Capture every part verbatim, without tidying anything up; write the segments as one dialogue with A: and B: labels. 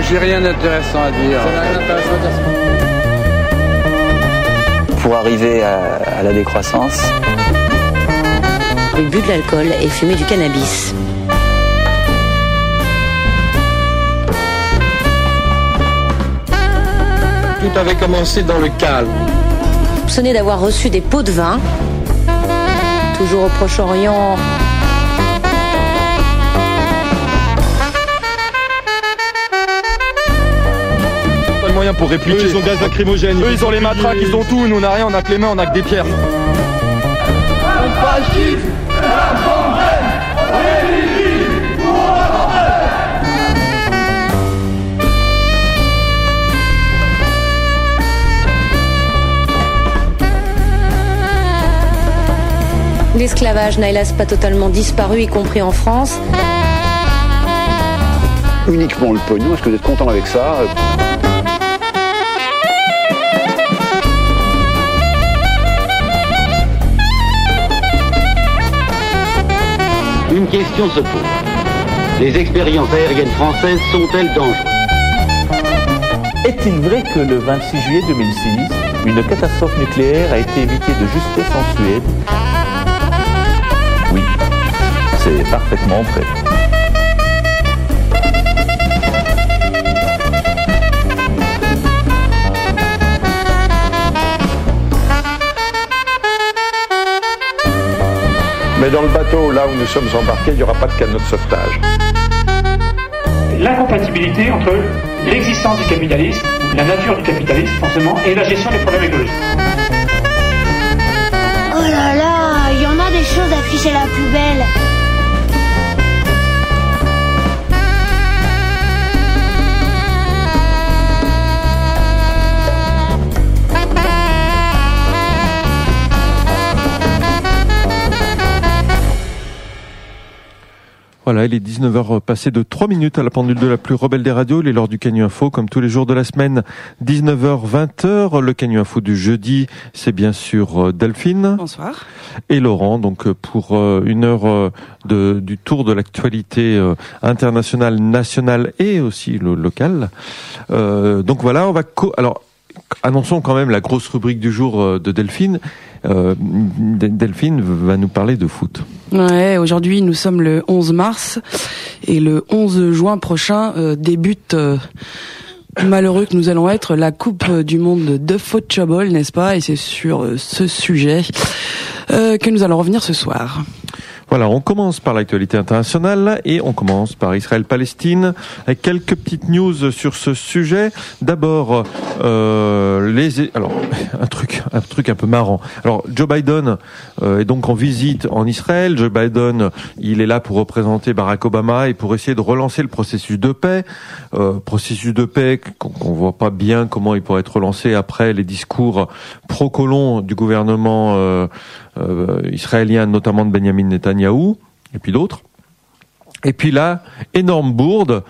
A: j'ai rien d'intéressant à dire. Ça n'a rien d'intéressant à dire.
B: Pour arriver à, à la décroissance.
C: Il bu de l'alcool et fumé du cannabis.
D: Tout avait commencé dans le calme.
C: Soupçonné d'avoir reçu des pots de vin. Toujours au Proche-Orient.
E: Pas de moyens pour répliquer.
F: Eux, ils ont gaz lacrymogène.
E: Eux, ils ont les matraques, ils ont tout. Nous, on n'a rien, on a que les mains, on a que des pierres.
C: L'esclavage n'a hélas pas totalement disparu, y compris en France.
G: Uniquement le pognon, est-ce que vous êtes content avec ça ?
H: Une question se pose. Les expériences aériennes françaises sont-elles dangereuses ?
I: Est-il vrai que le vingt-six juillet deux mille six, une catastrophe nucléaire a été évitée de justesse en Suède ? Oui, c'est parfaitement vrai.
F: Mais dans le bateau, là où nous sommes embarqués, il n'y aura pas de canot de sauvetage.
J: L'incompatibilité entre l'existence du capitalisme, la nature du capitalisme forcément, et la gestion des problèmes écologiques.
K: Oh là là, il y en a des choses affichées à la poubelle.
L: Voilà, il est dix-neuf heures passées de trois minutes à la pendule de la plus rebelle des radios. Il est l'heure du Canu Info, comme tous les jours de la semaine, dix-neuf heures vingt. Le Canu Info du jeudi, c'est bien sûr Delphine.
M: Bonsoir.
L: Et Laurent, donc pour une heure de, du tour de l'actualité internationale, nationale et aussi le local. Euh, donc voilà, on va... Co- Alors, annonçons quand même la grosse rubrique du jour de Delphine. Euh, Delphine va nous parler de foot.
M: Ouais, aujourd'hui nous sommes le onze mars et le onze juin prochain euh, débute euh, malheureux que nous allons être la Coupe du Monde de football, n'est-ce pas ? Et c'est sur euh, ce sujet euh, que nous allons revenir ce soir.
L: Voilà, on commence par l'actualité internationale et on commence par Israël-Palestine avec quelques petites news sur ce sujet. D'abord, euh, les alors un truc un truc un peu marrant. Alors Joe Biden euh, est donc en visite en Israël. Joe Biden, il est là pour représenter Barack Obama et pour essayer de relancer le processus de paix. Euh, processus de paix qu'on, qu'on voit pas bien comment il pourrait être relancé après les discours pro-colons du gouvernement euh, euh, israélien, notamment de Benjamin Netanyahou et puis d'autres. Et puis là, énorme bourde,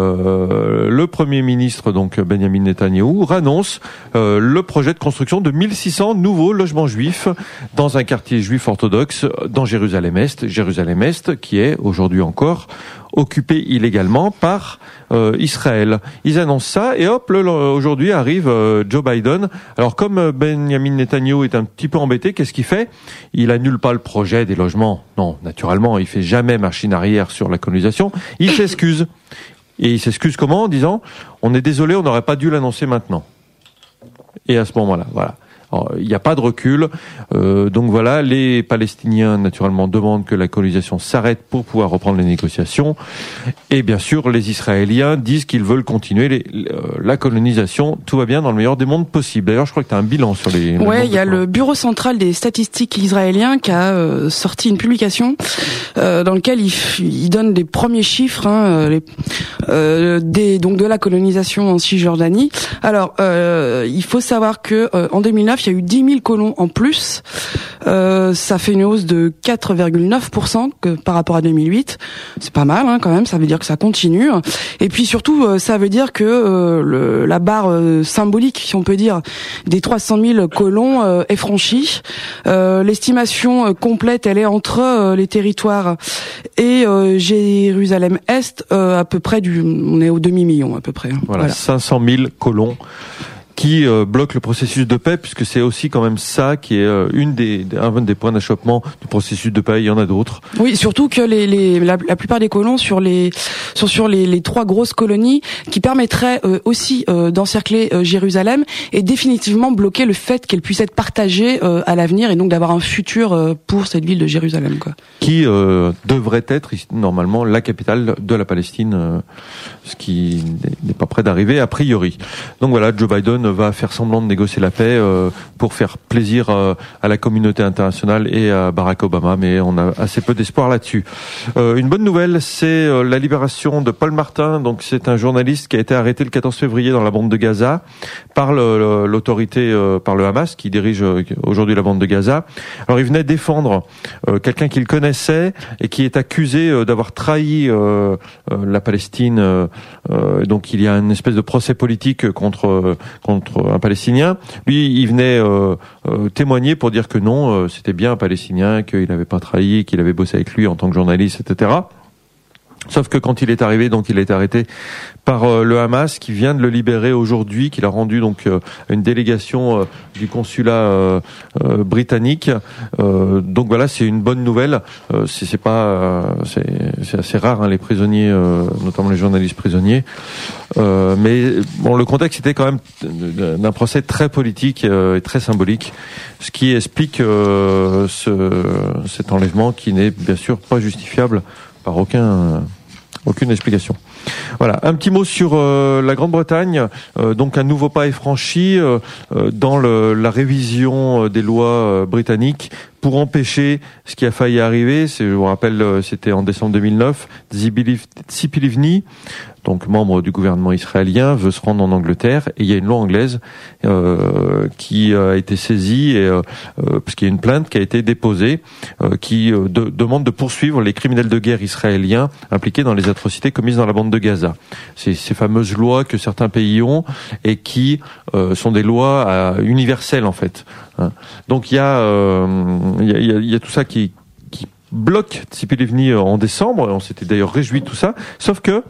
L: euh, le Premier ministre, donc Benjamin Netanyahou, annonce euh, le projet de construction de mille six cents nouveaux logements juifs dans un quartier juif orthodoxe dans Jérusalem-Est, Jérusalem-Est qui est aujourd'hui encore occupé illégalement par euh, Israël. Ils annoncent ça et hop, le, aujourd'hui arrive euh, Joe Biden. Alors comme Benjamin Netanyahou est un petit peu embêté, qu'est-ce qu'il fait ? Il annule pas le projet des logements. Non, naturellement, il fait jamais machine arrière sur la colonisation. Il s'excuse. Et il s'excuse comment ? En disant, on est désolé, on n'aurait pas dû l'annoncer maintenant. Et à ce moment-là, voilà. Alors, il n'y a pas de recul. Euh, donc voilà, les Palestiniens, naturellement, demandent que la colonisation s'arrête pour pouvoir reprendre les négociations. Et bien sûr, les Israéliens disent qu'ils veulent continuer les, euh, la colonisation. Tout va bien dans le meilleur des mondes possible. D'ailleurs, je crois que tu as un bilan sur les...
M: Ouais, il y a le Bureau central des statistiques israélien qui a euh, sorti une publication euh, dans laquelle il, il donne des premiers chiffres hein, les, euh, des, donc de la colonisation en Cisjordanie. Alors, euh, il faut savoir que euh, en deux mille neuf, il y a eu dix mille colons en plus. Euh, ça fait une hausse de quatre virgule neuf pour cent que par rapport à deux mille huit. C'est pas mal hein, quand même, ça veut dire que ça continue. Et puis surtout, euh, ça veut dire que euh, le, la barre euh, symbolique, si on peut dire, des trois cent mille colons euh, est franchie. Euh, l'estimation euh, complète, elle est entre euh, les territoires et euh, Jérusalem-Est euh, à peu près du, on est au demi-million à peu près.
L: Voilà,
M: voilà.
L: cinq cent mille colons qui euh, bloque le processus de paix, puisque c'est aussi quand même ça qui est euh, une des, un des points d'achoppement du processus de paix. Il y en a d'autres.
M: Oui, surtout que les, les la, la plupart des colons sur les sont sur les, les trois grosses colonies qui permettraient euh, aussi euh, d'encercler euh, Jérusalem et définitivement bloquer le fait qu'elle puisse être partagée euh, à l'avenir et donc d'avoir un futur euh, pour cette ville de Jérusalem, quoi.
L: Qui euh, devrait être normalement la capitale de la Palestine, euh, ce qui n'est pas près d'arriver a priori. Donc voilà, Joe Biden va faire semblant de négocier la paix euh, pour faire plaisir euh, à la communauté internationale et à Barack Obama, mais on a assez peu d'espoir là-dessus. Euh, une bonne nouvelle, c'est euh, la libération de Paul Martin. Donc c'est un journaliste qui a été arrêté le quatorze février dans la bande de Gaza par le, le, l'autorité, euh, par le Hamas, qui dirige euh, aujourd'hui la bande de Gaza. Alors il venait défendre euh, quelqu'un qu'il connaissait et qui est accusé euh, d'avoir trahi euh, euh, la Palestine. Euh, euh, donc il y a une espèce de procès politique contre euh, contre un Palestinien. Lui, il venait euh, euh, témoigner pour dire que non, euh, c'était bien un Palestinien, qu'il n'avait pas trahi, qu'il avait bossé avec lui en tant que journaliste, et cetera. Sauf que quand il est arrivé, donc il a été arrêté par euh, le Hamas, qui vient de le libérer aujourd'hui, qu'il a rendu donc euh, une délégation euh, du consulat euh, euh, britannique. Euh, donc voilà, c'est une bonne nouvelle. Euh, c'est, c'est pas, euh, c'est, c'est assez rare, hein, les prisonniers, euh, notamment les journalistes prisonniers. Euh, mais bon, le contexte était quand même d'un procès très politique euh, et très symbolique, ce qui explique euh, ce, cet enlèvement qui n'est bien sûr pas justifiable par aucun, aucune explication. Voilà, un petit mot sur euh, la Grande-Bretagne. Euh, donc un nouveau pas est franchi euh, euh, dans le, la révision des lois euh, britanniques pour empêcher ce qui a failli arriver. C'est, je vous rappelle, euh, c'était en décembre deux mille neuf. Tzipi Livni, donc membre du gouvernement israélien, veut se rendre en Angleterre et il y a une loi anglaise euh, qui a été saisie et, euh, parce qu'il y a une plainte qui a été déposée euh, qui euh, de, demande de poursuivre les criminels de guerre israéliens impliqués dans les atrocités commises dans la bande de Gaza. C'est ces fameuses lois que certains pays ont et qui euh, sont des lois euh, universelles en fait. Hein. Donc il y a euh, il y a, il y a tout ça qui qui bloque Tzipi Livni en décembre. On s'était d'ailleurs réjoui de tout ça, sauf que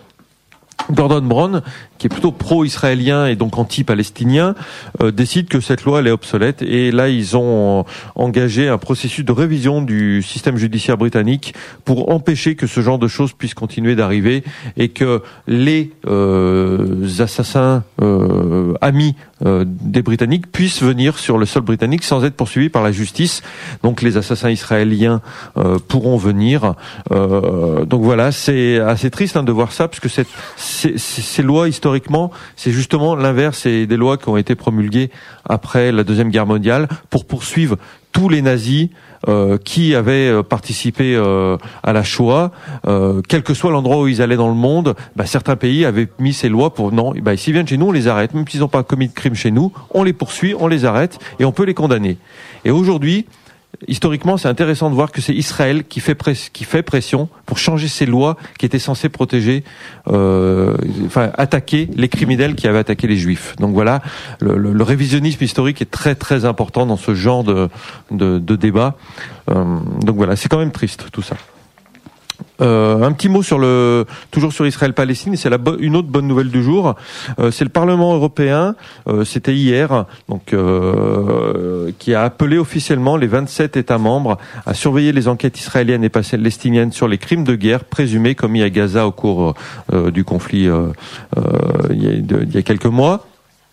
L: Gordon Brown, qui est plutôt pro-israélien et donc anti-palestinien, euh, décide que cette loi elle est obsolète. Et là, ils ont engagé un processus de révision du système judiciaire britannique pour empêcher que ce genre de choses puisse continuer d'arriver et que les euh, assassins euh, amis euh, des Britanniques puissent venir sur le sol britannique sans être poursuivis par la justice. Donc les assassins israéliens euh, pourront venir. Euh, donc voilà, c'est assez triste hein, de voir ça, parce que cette Ces, ces, ces lois, historiquement, c'est justement l'inverse. C'est des lois qui ont été promulguées après la Deuxième Guerre mondiale pour poursuivre tous les nazis euh, qui avaient participé euh, à la Shoah, euh, quel que soit l'endroit où ils allaient dans le monde. Bah, certains pays avaient mis ces lois pour non, bah, s'ils viennent chez nous, on les arrête. Même s'ils n'ont pas commis de crime chez nous, on les poursuit, on les arrête et on peut les condamner. Et aujourd'hui, historiquement, c'est intéressant de voir que c'est Israël qui fait, press- qui fait pression pour changer ces lois qui étaient censées protéger, euh, enfin attaquer les criminels qui avaient attaqué les Juifs. Donc voilà, le, le, le révisionnisme historique est très très important dans ce genre de, de, de débat. Euh, donc voilà, c'est quand même triste tout ça. Euh, un petit mot sur le toujours sur Israël-Palestine, c'est la bo- une autre bonne nouvelle du jour. Euh, c'est le Parlement européen, euh, c'était hier, donc euh, qui a appelé officiellement les vingt-sept États membres à surveiller les enquêtes israéliennes et palestiniennes sur les crimes de guerre présumés commis à Gaza au cours euh, du conflit euh, euh, il y a, de, il y a quelques mois.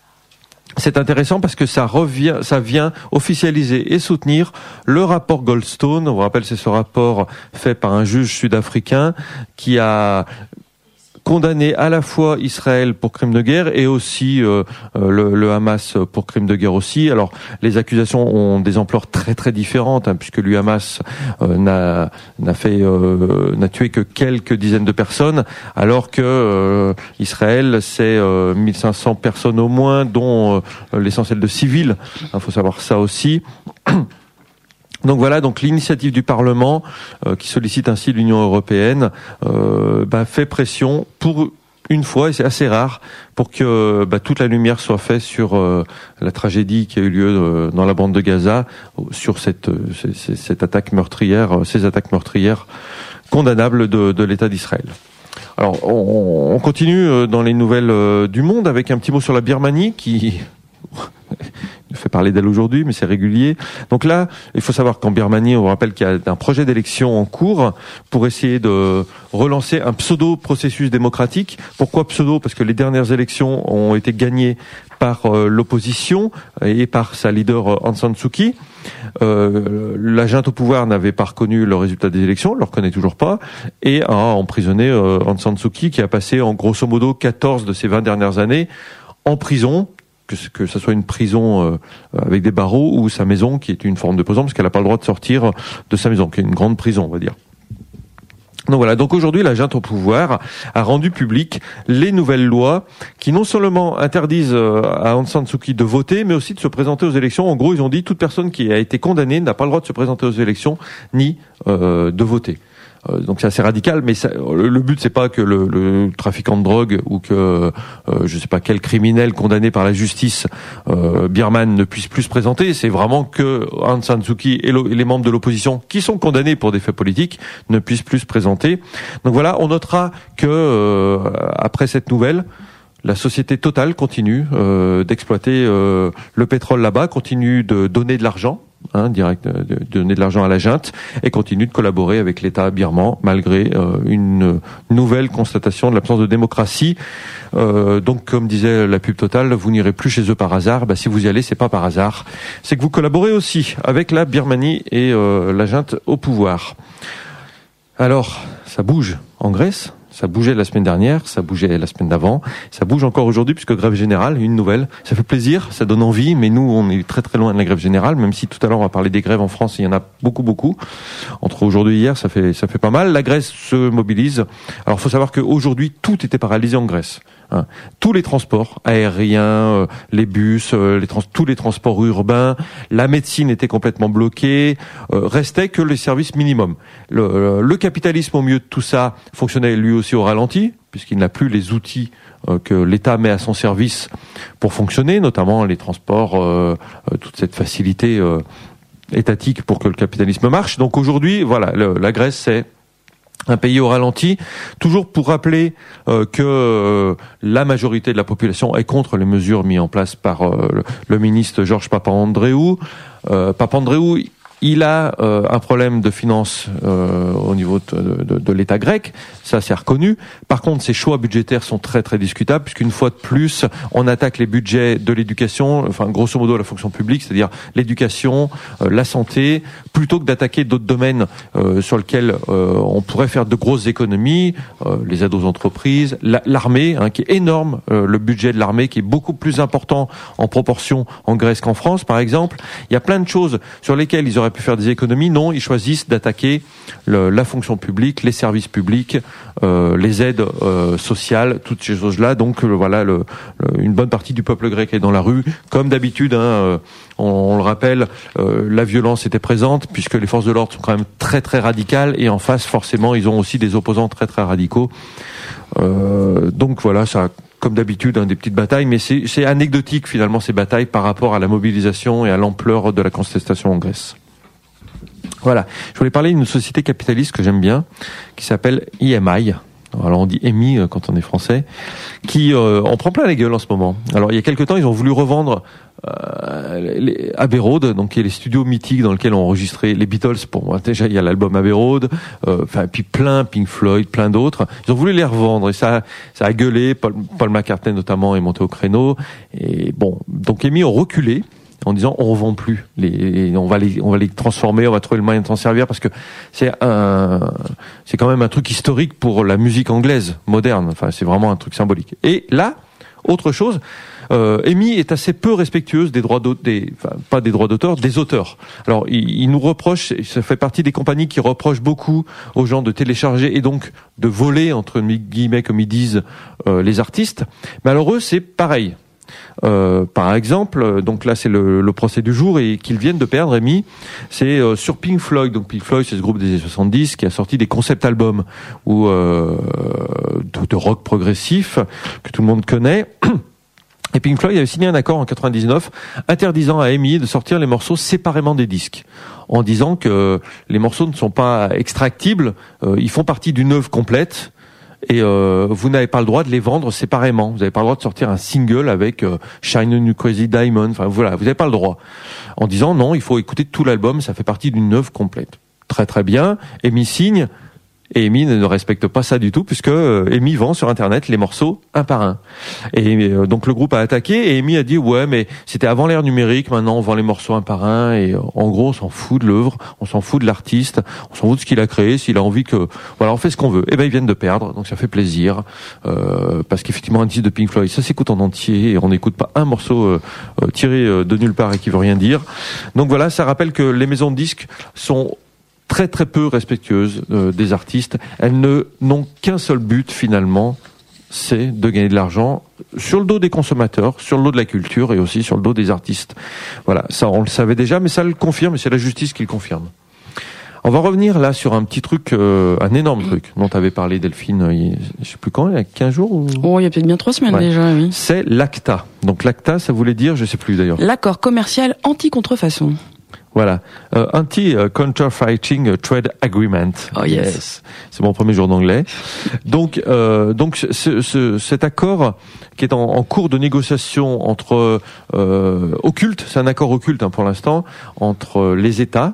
L: C'est intéressant parce que ça revient, ça vient officialiser et soutenir le rapport Goldstone. On vous rappelle, c'est ce rapport fait par un juge sud-africain qui a condamné à la fois Israël pour crimes de guerre et aussi euh, le, le Hamas pour crimes de guerre aussi. Alors les accusations ont des ampleurs très très différentes, hein, puisque le Hamas euh, n'a n'a fait euh, n'a tué que quelques dizaines de personnes, alors que euh, Israël c'est euh, mille cinq cents personnes au moins, dont euh, l'essentiel de civils. Il faut savoir ça aussi. Donc voilà, donc l'initiative du Parlement euh, qui sollicite ainsi l'Union européenne euh, bah, fait pression pour une fois, et c'est assez rare, pour que bah, toute la lumière soit faite sur euh, la tragédie qui a eu lieu euh, dans la bande de Gaza, sur cette, cette, cette attaque meurtrière, ces attaques meurtrières condamnable de, de l'État d'Israël. Alors, on, on continue dans les nouvelles du monde avec un petit mot sur la Birmanie qui fait parler d'elle aujourd'hui, mais c'est régulier. Donc là, il faut savoir qu'en Birmanie, on vous rappelle qu'il y a un projet d'élection en cours pour essayer de relancer un pseudo-processus démocratique. Pourquoi pseudo ? Parce que les dernières élections ont été gagnées par euh, l'opposition et par sa leader euh, Aung San Suu Kyi. Euh, la junte au pouvoir n'avait pas reconnu le résultat des élections, ne le reconnaît toujours pas, et a emprisonné euh, Aung San Suu Kyi, qui a passé en grosso modo quatorze de ces vingt dernières années en prison, que ce, que ça soit une prison euh, avec des barreaux ou sa maison, qui est une forme de prison, parce qu'elle n'a pas le droit de sortir de sa maison, qui est une grande prison, on va dire. Donc voilà, donc aujourd'hui, la junte au pouvoir a rendu public les nouvelles lois qui non seulement interdisent à Aung San Suu Kyi de voter, mais aussi de se présenter aux élections. En gros, ils ont dit toute personne qui a été condamnée n'a pas le droit de se présenter aux élections ni euh, de voter. Euh, donc c'est assez radical, mais ça, le but c'est pas que le, le trafiquant de drogue ou que euh, je sais pas quel criminel condamné par la justice euh, birmane ne puisse plus se présenter. C'est vraiment que Aung San Suu Kyi et, et les membres de l'opposition qui sont condamnés pour des faits politiques ne puissent plus se présenter. Donc voilà, on notera que euh, après cette nouvelle, la société Total continue euh, d'exploiter euh, le pétrole là-bas, continue de donner de l'argent. Hein, direct, de, de donner de l'argent à la junte et continue de collaborer avec l'État birman malgré euh, une nouvelle constatation de l'absence de démocratie. Euh, donc, comme disait la pub Total, vous n'irez plus chez eux par hasard. Bah, si vous y allez, c'est pas par hasard, c'est que vous collaborez aussi avec la Birmanie et euh, la junte au pouvoir. Alors, ça bouge en Grèce. Ça bougeait la semaine dernière, ça bougeait la semaine d'avant, ça bouge encore aujourd'hui puisque grève générale, une nouvelle. Ça fait plaisir, ça donne envie, mais nous, on est très très loin de la grève générale, même si tout à l'heure on va parler des grèves en France, il y en a beaucoup beaucoup. Entre aujourd'hui et hier, ça fait ça fait pas mal. La Grèce se mobilise. Alors, faut savoir qu'aujourd'hui, tout était paralysé en Grèce. Hein. Tous les transports aériens, euh, les bus, euh, les trans- tous les transports urbains, la médecine était complètement bloquée, euh, restait que les services minimums. Le, le capitalisme au milieu de tout ça fonctionnait lui aussi au ralenti, puisqu'il n'a plus les outils euh, que l'État met à son service pour fonctionner, notamment les transports, euh, euh, toute cette facilité euh, étatique pour que le capitalisme marche. Donc aujourd'hui, voilà, le, la Grèce, c'est un pays au ralenti, toujours pour rappeler euh, que euh, la majorité de la population est contre les mesures mises en place par euh, le, le ministre Georges Papandréou. Euh, Papandréou, il a euh, un problème de finances euh, au niveau de, de, de l'État grec, ça c'est reconnu. Par contre, ses choix budgétaires sont très très discutables, puisqu'une fois de plus, on attaque les budgets de l'éducation, enfin grosso modo la fonction publique, c'est-à-dire l'éducation, euh, la santé, plutôt que d'attaquer d'autres domaines euh, sur lesquels euh, on pourrait faire de grosses économies, euh, les aides aux entreprises, la, l'armée, hein, qui est énorme, euh, le budget de l'armée qui est beaucoup plus important en proportion en Grèce qu'en France, par exemple. Il y a plein de choses sur lesquelles ils auraient pu faire des économies. Non, ils choisissent d'attaquer le, la fonction publique, les services publics, euh, les aides euh, sociales, toutes ces choses-là. Donc euh, voilà, le, le, une bonne partie du peuple grec est dans la rue, comme d'habitude. Hein, euh, on, on le rappelle, euh, la violence était présente puisque les forces de l'ordre sont quand même très très radicales et en face, forcément, ils ont aussi des opposants très très radicaux. Euh, donc voilà, ça. Comme d'habitude, hein, des petites batailles, mais c'est, c'est anecdotique finalement ces batailles par rapport à la mobilisation et à l'ampleur de la contestation en Grèce. Voilà, je voulais parler d'une société capitaliste que j'aime bien, qui s'appelle I M I. Alors on dit E M I quand on est français, qui euh, en prend plein la gueule en ce moment. Alors il y a quelques temps, ils ont voulu revendre euh, les Abbey Road, donc qui est les studios mythiques dans lesquels ont enregistré les Beatles. Pour moi, déjà il y a l'album Abbey Road, enfin euh, puis plein Pink Floyd, plein d'autres. Ils ont voulu les revendre et ça, ça a gueulé. Paul, Paul McCartney notamment est monté au créneau. Et bon, donc E M I ont reculé en disant on revend plus les, on va les, on va les transformer, on va trouver le moyen de s'en servir parce que c'est un, c'est quand même un truc historique pour la musique anglaise moderne. Enfin, c'est vraiment un truc symbolique. Et là, autre chose, euh, E M I est assez peu respectueuse des droits d'auteur, des, enfin, pas des droits d'auteur, des auteurs. Alors, il, il nous reproche, ça fait partie des compagnies qui reprochent beaucoup aux gens de télécharger et donc de voler entre guillemets, comme ils disent, euh, les artistes. Mais alors eux, c'est pareil. Euh, par exemple, donc là c'est le, le procès du jour et qu'ils viennent de perdre, E M I, c'est euh, sur Pink Floyd. Donc Pink Floyd, c'est ce groupe des années soixante-dix qui a sorti des concept albums ou euh, de, de rock progressif que tout le monde connaît. Et Pink Floyd avait signé un accord en quatre-vingt-dix-neuf interdisant à E M I de sortir les morceaux séparément des disques, en disant que les morceaux ne sont pas extractibles, euh, ils font partie d'une œuvre complète et euh, vous n'avez pas le droit de les vendre séparément. Vous n'avez pas le droit de sortir un single avec euh, Shine on You Crazy Diamond. Enfin voilà, vous n'avez pas le droit. En disant non, il faut écouter tout l'album, ça fait partie d'une œuvre complète. Très très bien. E M I signe. Et E M I ne respecte pas ça du tout, puisque E M I vend sur Internet les morceaux un par un. Et euh, donc le groupe a attaqué, et E M I a dit ouais, mais c'était avant l'ère numérique, maintenant on vend les morceaux un par un, et euh, en gros on s'en fout de l'œuvre, on s'en fout de l'artiste, on s'en fout de ce qu'il a créé, s'il a envie que... Voilà, on fait ce qu'on veut. Et ben ils viennent de perdre, donc ça fait plaisir, euh, parce qu'effectivement un disque de Pink Floyd, ça s'écoute en entier, et on n'écoute pas un morceau euh, euh, tiré euh, de nulle part et qui veut rien dire. Donc voilà, ça rappelle que les maisons de disques sont très très peu respectueuses euh, des artistes. Elles ne n'ont qu'un seul but finalement, c'est de gagner de l'argent sur le dos des consommateurs, sur le dos de la culture et aussi sur le dos des artistes. Voilà, ça on le savait déjà, mais ça le confirme, et c'est la justice qui le confirme. On va revenir là sur un petit truc, euh, un énorme truc dont tu avais parlé, Delphine, il, je sais plus quand, il y a quinze jours ou...
M: Oh, il y a peut-être bien trois semaines ouais. déjà, oui.
L: C'est l'ACTA. Donc l'ACTA, ça voulait dire, je sais plus d'ailleurs.
M: L'accord commercial anti-contrefaçon.
L: Voilà, euh, Anti-Counterfeiting Trade Agreement.
M: Oh yes. yes.
L: C'est mon premier jour d'anglais. Donc, euh, donc ce, ce, cet accord qui est en, en cours de négociation entre euh, occulte, c'est un accord occulte hein, pour l'instant, entre les États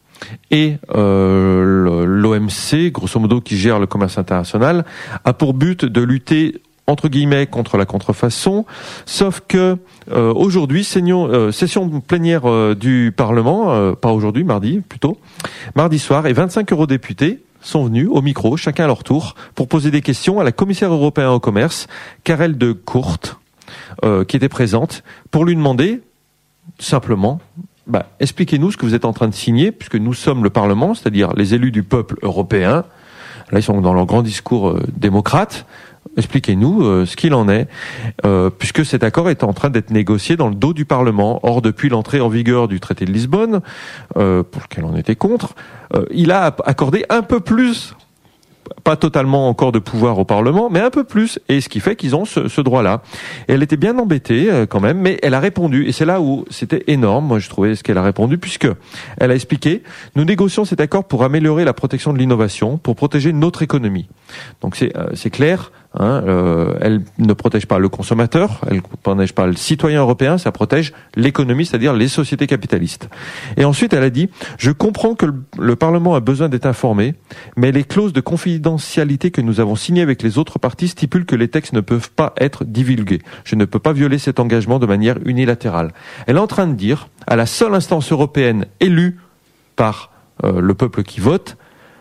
L: et euh, l'O M C, grosso modo, qui gère le commerce international, a pour but de lutter entre guillemets contre la contrefaçon, sauf que euh, aujourd'hui, session, euh, session plénière euh, du Parlement, euh, pas aujourd'hui, mardi plutôt, mardi soir, et vingt-cinq eurodéputés sont venus au micro, chacun à leur tour, pour poser des questions à la commissaire européenne au commerce, Karel de Gucht, euh, qui était présente, pour lui demander simplement, bah, expliquez-nous ce que vous êtes en train de signer, puisque nous sommes le Parlement, c'est-à-dire les élus du peuple européen. Là, ils sont dans leur grand discours euh, démocrate. Expliquez-nous euh, ce qu'il en est, euh, puisque cet accord est en train d'être négocié dans le dos du Parlement. Or, depuis l'entrée en vigueur du traité de Lisbonne, euh, pour lequel on était contre, euh, il a accordé un peu plus, pas totalement encore de pouvoir au Parlement, mais un peu plus, et ce qui fait qu'ils ont ce, ce droit-là. Et elle était bien embêtée euh, quand même, mais elle a répondu, et c'est là où c'était énorme, moi je trouvais ce qu'elle a répondu, puisque elle a expliqué, nous négocions cet accord pour améliorer la protection de l'innovation, pour protéger notre économie. Donc c'est, euh, c'est clair. Hein, euh, elle ne protège pas le consommateur, elle ne protège pas le citoyen européen, ça protège l'économie, c'est-à-dire les sociétés capitalistes. Et ensuite, elle a dit « Je comprends que le, le Parlement a besoin d'être informé, mais les clauses de confidentialité que nous avons signées avec les autres parties stipulent que les textes ne peuvent pas être divulgués. Je ne peux pas violer cet engagement de manière unilatérale. » Elle est en train de dire à la seule instance européenne élue par euh, le peuple qui vote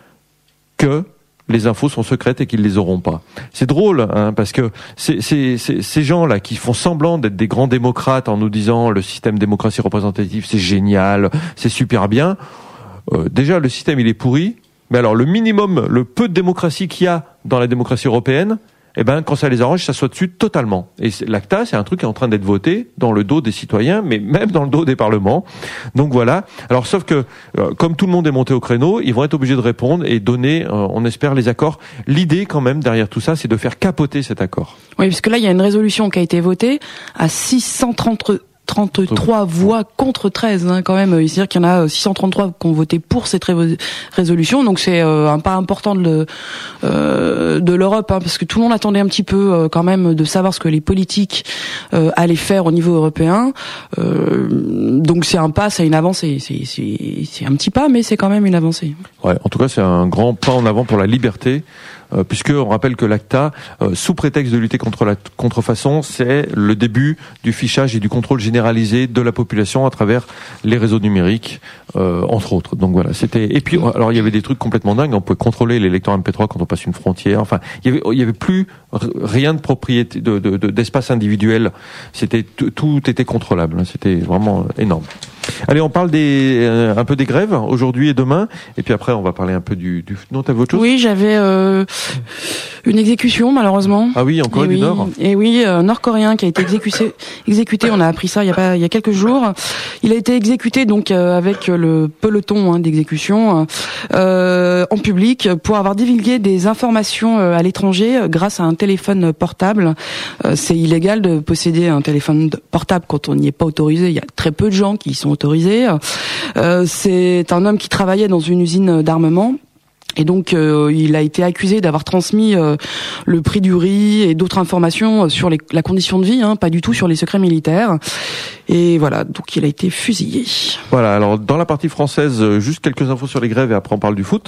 L: que les infos sont secrètes et qu'ils les auront pas. C'est drôle, hein, parce que c'est, c'est, c'est, ces gens-là qui font semblant d'être des grands démocrates en nous disant le système démocratie représentative c'est génial, c'est super bien. Euh, déjà le système il est pourri, mais alors le minimum, le peu de démocratie qu'il y a dans la démocratie européenne, eh ben quand ça les arrange, ça soit dessus totalement. Et l'ACTA, c'est un truc qui est en train d'être voté dans le dos des citoyens, mais même dans le dos des parlements. Donc voilà. Alors sauf que euh, comme tout le monde est monté au créneau, ils vont être obligés de répondre et donner, euh, on espère, les accords. L'idée quand même derrière tout ça, c'est de faire capoter cet accord.
M: Oui, parce que là il y a une résolution qui a été votée à six cent trente-trois voix contre treize, hein, quand même. C'est-à-dire qu'il y en a six cent trente-trois qui ont voté pour cette ré- résolution. Donc c'est euh, un pas important de, le, euh, de l'Europe, hein, parce que tout le monde attendait un petit peu euh, quand même de savoir ce que les politiques euh, allaient faire au niveau européen. Euh, donc c'est un pas, c'est une avancée. C'est, c'est, c'est un petit pas, mais c'est quand même une avancée.
L: Ouais, en tout cas, c'est un grand pas en avant pour la liberté. Euh, puisque on rappelle que l'ACTA, euh, sous prétexte de lutter contre la contrefaçon, c'est le début du fichage et du contrôle généralisé de la population à travers les réseaux numériques, euh, entre autres. Donc voilà, c'était. Et puis, alors il y avait des trucs complètement dingues. On pouvait contrôler les lecteurs M P trois quand on passe une frontière. Enfin, il y avait, il y avait plus rien de propriété, de, de, de d'espace individuel. C'était tout, tout était contrôlable. C'était vraiment énorme. Allez, on parle des euh, un peu des grèves aujourd'hui et demain, et puis après on va parler un peu du. du... Non, t'avais autre chose ?
M: Oui, j'avais euh, Une exécution, malheureusement.
L: Ah oui, en Corée du
M: oui,
L: Nord.
M: Et oui, euh, nord-coréen qui a été exécuté, exécuté. On a appris ça il y a pas, il y a quelques jours. Il a été exécuté donc euh, avec le peloton hein, d'exécution euh, en public pour avoir divulgué des informations euh, à l'étranger euh, grâce à un téléphone portable. Euh, c'est illégal de posséder un téléphone portable quand on n'y est pas autorisé. Il y a très peu de gens qui y sont autorisés. Euh, c'est un homme qui travaillait dans une usine d'armement. Et donc, euh, il a été accusé d'avoir transmis euh, le prix du riz et d'autres informations sur les, la condition de vie, hein, pas du tout sur les secrets militaires. Et voilà, donc il a été fusillé.
L: Voilà, alors dans la partie française, juste quelques infos sur les grèves et après on parle du foot.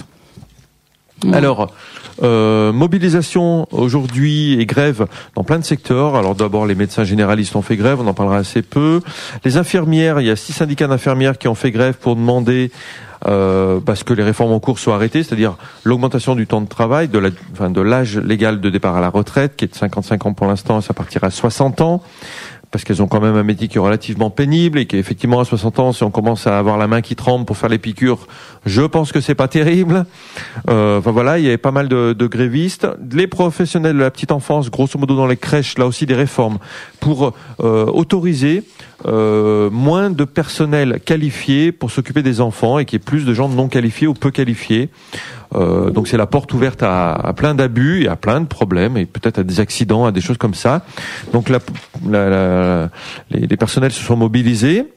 L: Mmh. Alors, euh, mobilisation aujourd'hui et grève dans plein de secteurs. Alors d'abord, les médecins généralistes ont fait grève, on en parlera assez peu. Les infirmières, il y a six syndicats d'infirmières qui ont fait grève pour demander Euh, parce que les réformes en cours soient arrêtées, c'est-à-dire l'augmentation du temps de travail, de la, enfin, de l'âge légal de départ à la retraite, qui est de cinquante-cinq ans pour l'instant, ça partira à soixante ans, parce qu'elles ont quand même un métier qui est relativement pénible et qu'effectivement à soixante ans, si on commence à avoir la main qui tremble pour faire les piqûres, je pense que c'est pas terrible. Euh, enfin voilà, il y avait pas mal de, de grévistes. Les professionnels de la petite enfance, grosso modo dans les crèches, là aussi des réformes pour euh, autoriser Euh, moins de personnel qualifié pour s'occuper des enfants et qu'il y ait plus de gens non qualifiés ou peu qualifiés. Euh, donc c'est la porte ouverte à, à plein d'abus et à plein de problèmes et peut-être à des accidents, à des choses comme ça. Donc la, la, la, les, les personnels se sont mobilisés.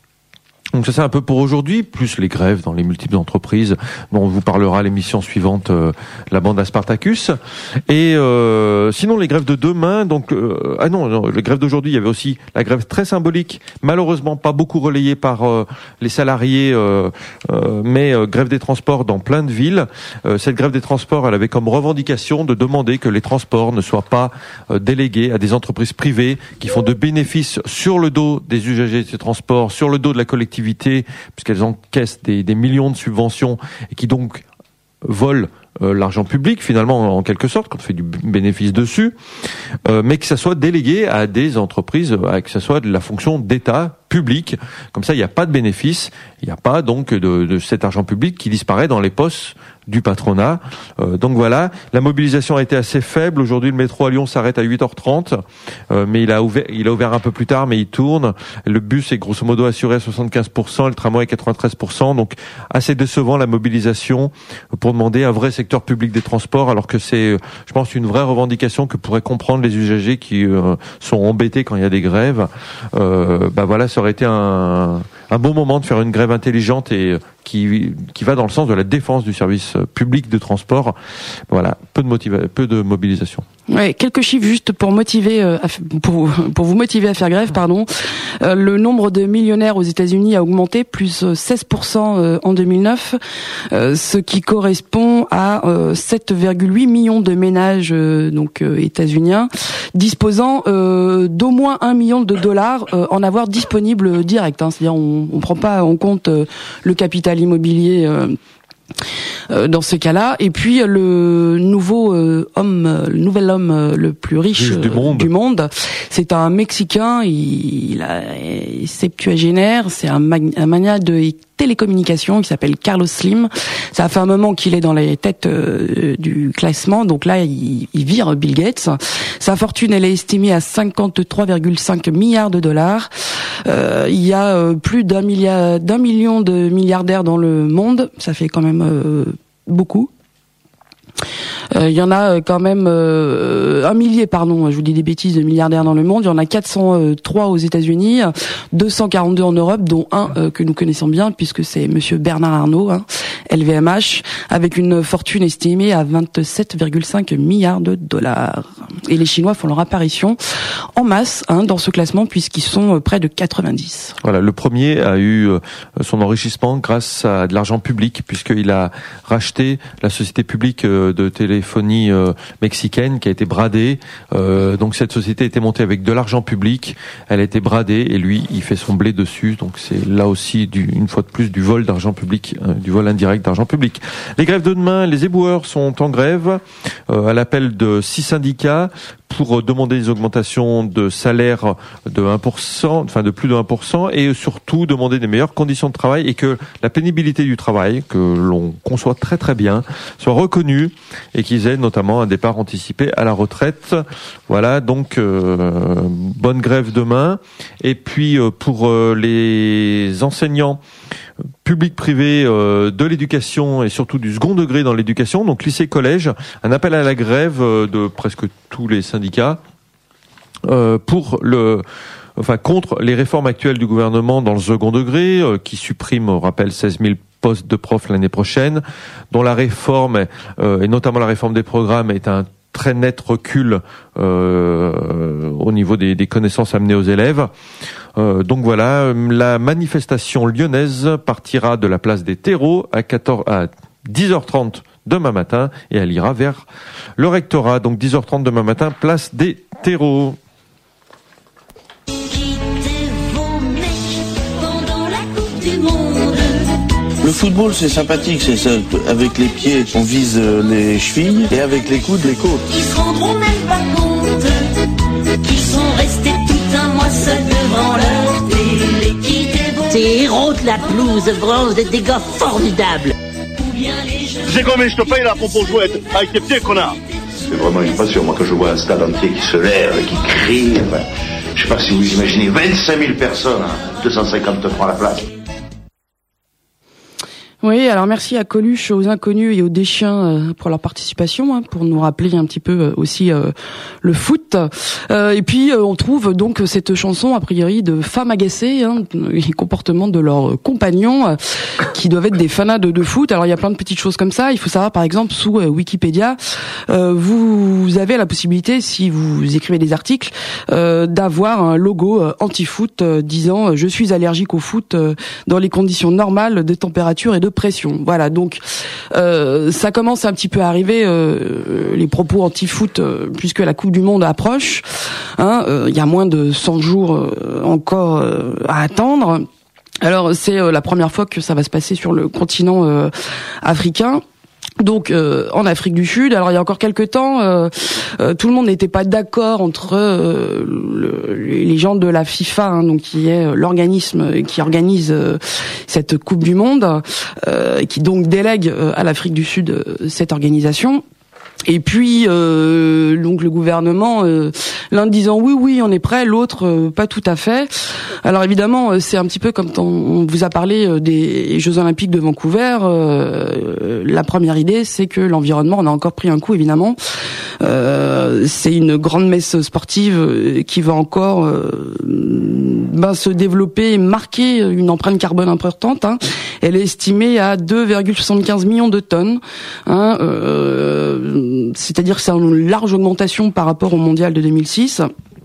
L: Donc ça c'est un peu pour aujourd'hui, plus les grèves dans les multiples entreprises dont on vous parlera à l'émission suivante, euh, la bande à Spartacus. Et euh, sinon les grèves de demain, donc euh, ah non, non, les grèves d'aujourd'hui, il y avait aussi la grève très symbolique, malheureusement pas beaucoup relayée par euh, les salariés, euh, euh, mais euh, grève des transports dans plein de villes. Euh, cette grève des transports, elle avait comme revendication de demander que les transports ne soient pas euh, délégués à des entreprises privées qui font de bénéfices sur le dos des usagers de ces transports, sur le dos de la collectivité, puisqu'elles encaissent des, des millions de subventions et qui donc volent euh, l'argent public finalement en quelque sorte quand on fait du bénéfice dessus, euh, mais que ça soit délégué à des entreprises, euh, que ça soit de la fonction d'État public. Comme ça, il n'y a pas de bénéfice, il n'y a pas donc de, de cet argent public qui disparaît dans les poches du patronat. Euh, donc voilà, la mobilisation a été assez faible. Aujourd'hui, le métro à Lyon s'arrête à huit heures trente, euh, mais il a ouvert, il a ouvert un peu plus tard, mais il tourne. Le bus est grosso modo assuré à soixante-quinze pour cent, le tramway à quatre-vingt-treize pour cent. Donc assez décevant la mobilisation pour demander un vrai secteur public des transports, alors que c'est, je pense, une vraie revendication que pourraient comprendre les usagers qui euh, sont embêtés quand il y a des grèves. Euh, bah voilà, ça aurait été un, un bon moment de faire une grève intelligente et qui, qui va dans le sens de la défense du service public de transport. Voilà, peu de motiva- peu de mobilisation.
M: Ouais, quelques chiffres juste pour motiver, euh, à, pour pour vous motiver à faire grève, pardon. Euh, le nombre de millionnaires aux États-Unis a augmenté, plus seize pour cent euh, en deux mille neuf, euh, ce qui correspond à euh, sept virgule huit millions de ménages euh, donc euh, états-uniens disposant euh, d'au moins un million de dollars euh, en avoir disponible direct. Hein, c'est-à-dire on on prend pas en compte euh, le capital immobilier. Euh, Euh, dans ce cas-là, et puis le nouveau euh, homme, le nouvel homme euh, le plus riche
L: du monde,
M: euh, du monde, c'est un Mexicain. Il, il a il est septuagénaire, c'est un, mag, un magnat de télécommunications qui s'appelle Carlos Slim. Ça fait un moment qu'il est dans les têtes euh, du classement, donc là il, il vire Bill Gates. Sa fortune, elle est estimée à cinquante-trois virgule cinq milliards de dollars. Euh, il y a euh, plus d'un milliard, d'un million de milliardaires dans le monde. Ça fait quand même euh, beaucoup. Il euh, y en a quand même euh, un millier, pardon, je vous dis des bêtises, de milliardaires dans le monde. Il y en a quatre cent trois aux États-Unis, deux cent quarante-deux en Europe, dont un euh, que nous connaissons bien puisque c'est Monsieur Bernard Arnault, hein, L V M H, avec une fortune estimée à vingt-sept virgule cinq milliards de dollars. Et les Chinois font leur apparition en masse hein, dans ce classement puisqu'ils sont près de quatre-vingt-dix.
L: Voilà, le premier a eu euh, son enrichissement grâce à de l'argent public puisqu'il a racheté la société publique euh, de téléphonie euh, mexicaine qui a été bradée. Euh, donc cette société a été montée avec de l'argent public, elle a été bradée et lui il fait son blé dessus. Donc c'est là aussi du, une fois de plus du vol d'argent public, euh, du vol indirect d'argent public. Les grèves de demain, les éboueurs sont en grève euh, à l'appel de six syndicats pour demander des augmentations de salaire de un pour cent, enfin de plus de un pour cent, et surtout demander des meilleures conditions de travail et que la pénibilité du travail, que l'on conçoit très très bien, soit reconnue et qu'ils aient notamment un départ anticipé à la retraite. Voilà, donc euh, bonne grève demain. Et puis euh, pour euh, les enseignants public-privé euh, de l'éducation et surtout du second degré dans l'éducation, donc lycée, collège, un appel à la grève euh, de presque tous les syndicats euh, pour le, enfin contre les réformes actuelles du gouvernement dans le second degré euh, qui supprime, on rappelle, seize mille postes de profs l'année prochaine, dont la réforme euh, et notamment la réforme des programmes est un très net recul euh, au niveau des, des connaissances amenées aux élèves. Euh, donc voilà, la manifestation lyonnaise partira de la place des terreaux à, quatorze, à dix heures trente demain matin et elle ira vers le rectorat. Donc dix heures trente demain matin, place des terreaux.
N: Le football, c'est sympathique, c'est ça. Avec les pieds, on vise les chevilles et avec les coudes, les côtes.
O: Ils se rendront même pas compte qu'ils sont restés tout un mois seuls devant leur télé. Qui dévore
P: ces héros de la pelouse, vraiment, vous êtes des gars formidables.
Q: C'est combien je te paye là pour jouer avec tes pieds, connard?
R: C'est vraiment une passion, moi, quand je vois un stade entier qui se lève, qui crie. Enfin, je sais pas si vous imaginez, vingt-cinq mille personnes, hein, deux cent cinquante francs la place.
M: Oui, alors merci à Coluche, aux Inconnus et aux Deschiens euh, pour leur participation, hein, pour nous rappeler un petit peu euh, aussi euh, le foot. Euh, et puis euh, on trouve donc cette chanson a priori de femmes agacées, hein, les comportements de leurs compagnons euh, qui doivent être des fanats de, de foot. Alors il y a plein de petites choses comme ça. Il faut savoir par exemple sous euh, Wikipédia, euh, vous avez la possibilité, si vous écrivez des articles, euh, d'avoir un logo euh, anti-foot euh, disant euh, je suis allergique au foot euh, dans les conditions normales de température et de pression. Voilà, donc euh, ça commence un petit peu à arriver, euh, les propos anti-foot, euh, puisque la Coupe du Monde approche. Hein, euh, il y a moins de cent jours euh, encore euh, à attendre. Alors c'est euh, la première fois que ça va se passer sur le continent euh, africain. Donc euh, en Afrique du Sud, alors il y a encore quelques temps, euh, euh, tout le monde n'était pas d'accord entre euh, le, les gens de la FIFA, hein, donc qui est l'organisme qui organise euh, cette Coupe du Monde, euh, qui donc délègue euh, à l'Afrique du Sud euh, cette organisation. Et puis euh, donc le gouvernement, euh, l'un disant oui oui on est prêt, l'autre euh, pas tout à fait. Alors évidemment euh, c'est un petit peu comme quand on vous a parlé euh, des Jeux Olympiques de Vancouver. Euh, la première idée c'est que l'environnement on a encore pris un coup évidemment. Euh, c'est une grande messe sportive qui va encore euh, ben, se développer et marquer une empreinte carbone importante. Hein. Elle est estimée à deux virgule soixante-quinze millions de tonnes. Hein, euh, c'est-à-dire que c'est une large augmentation par rapport au mondial de deux mille six.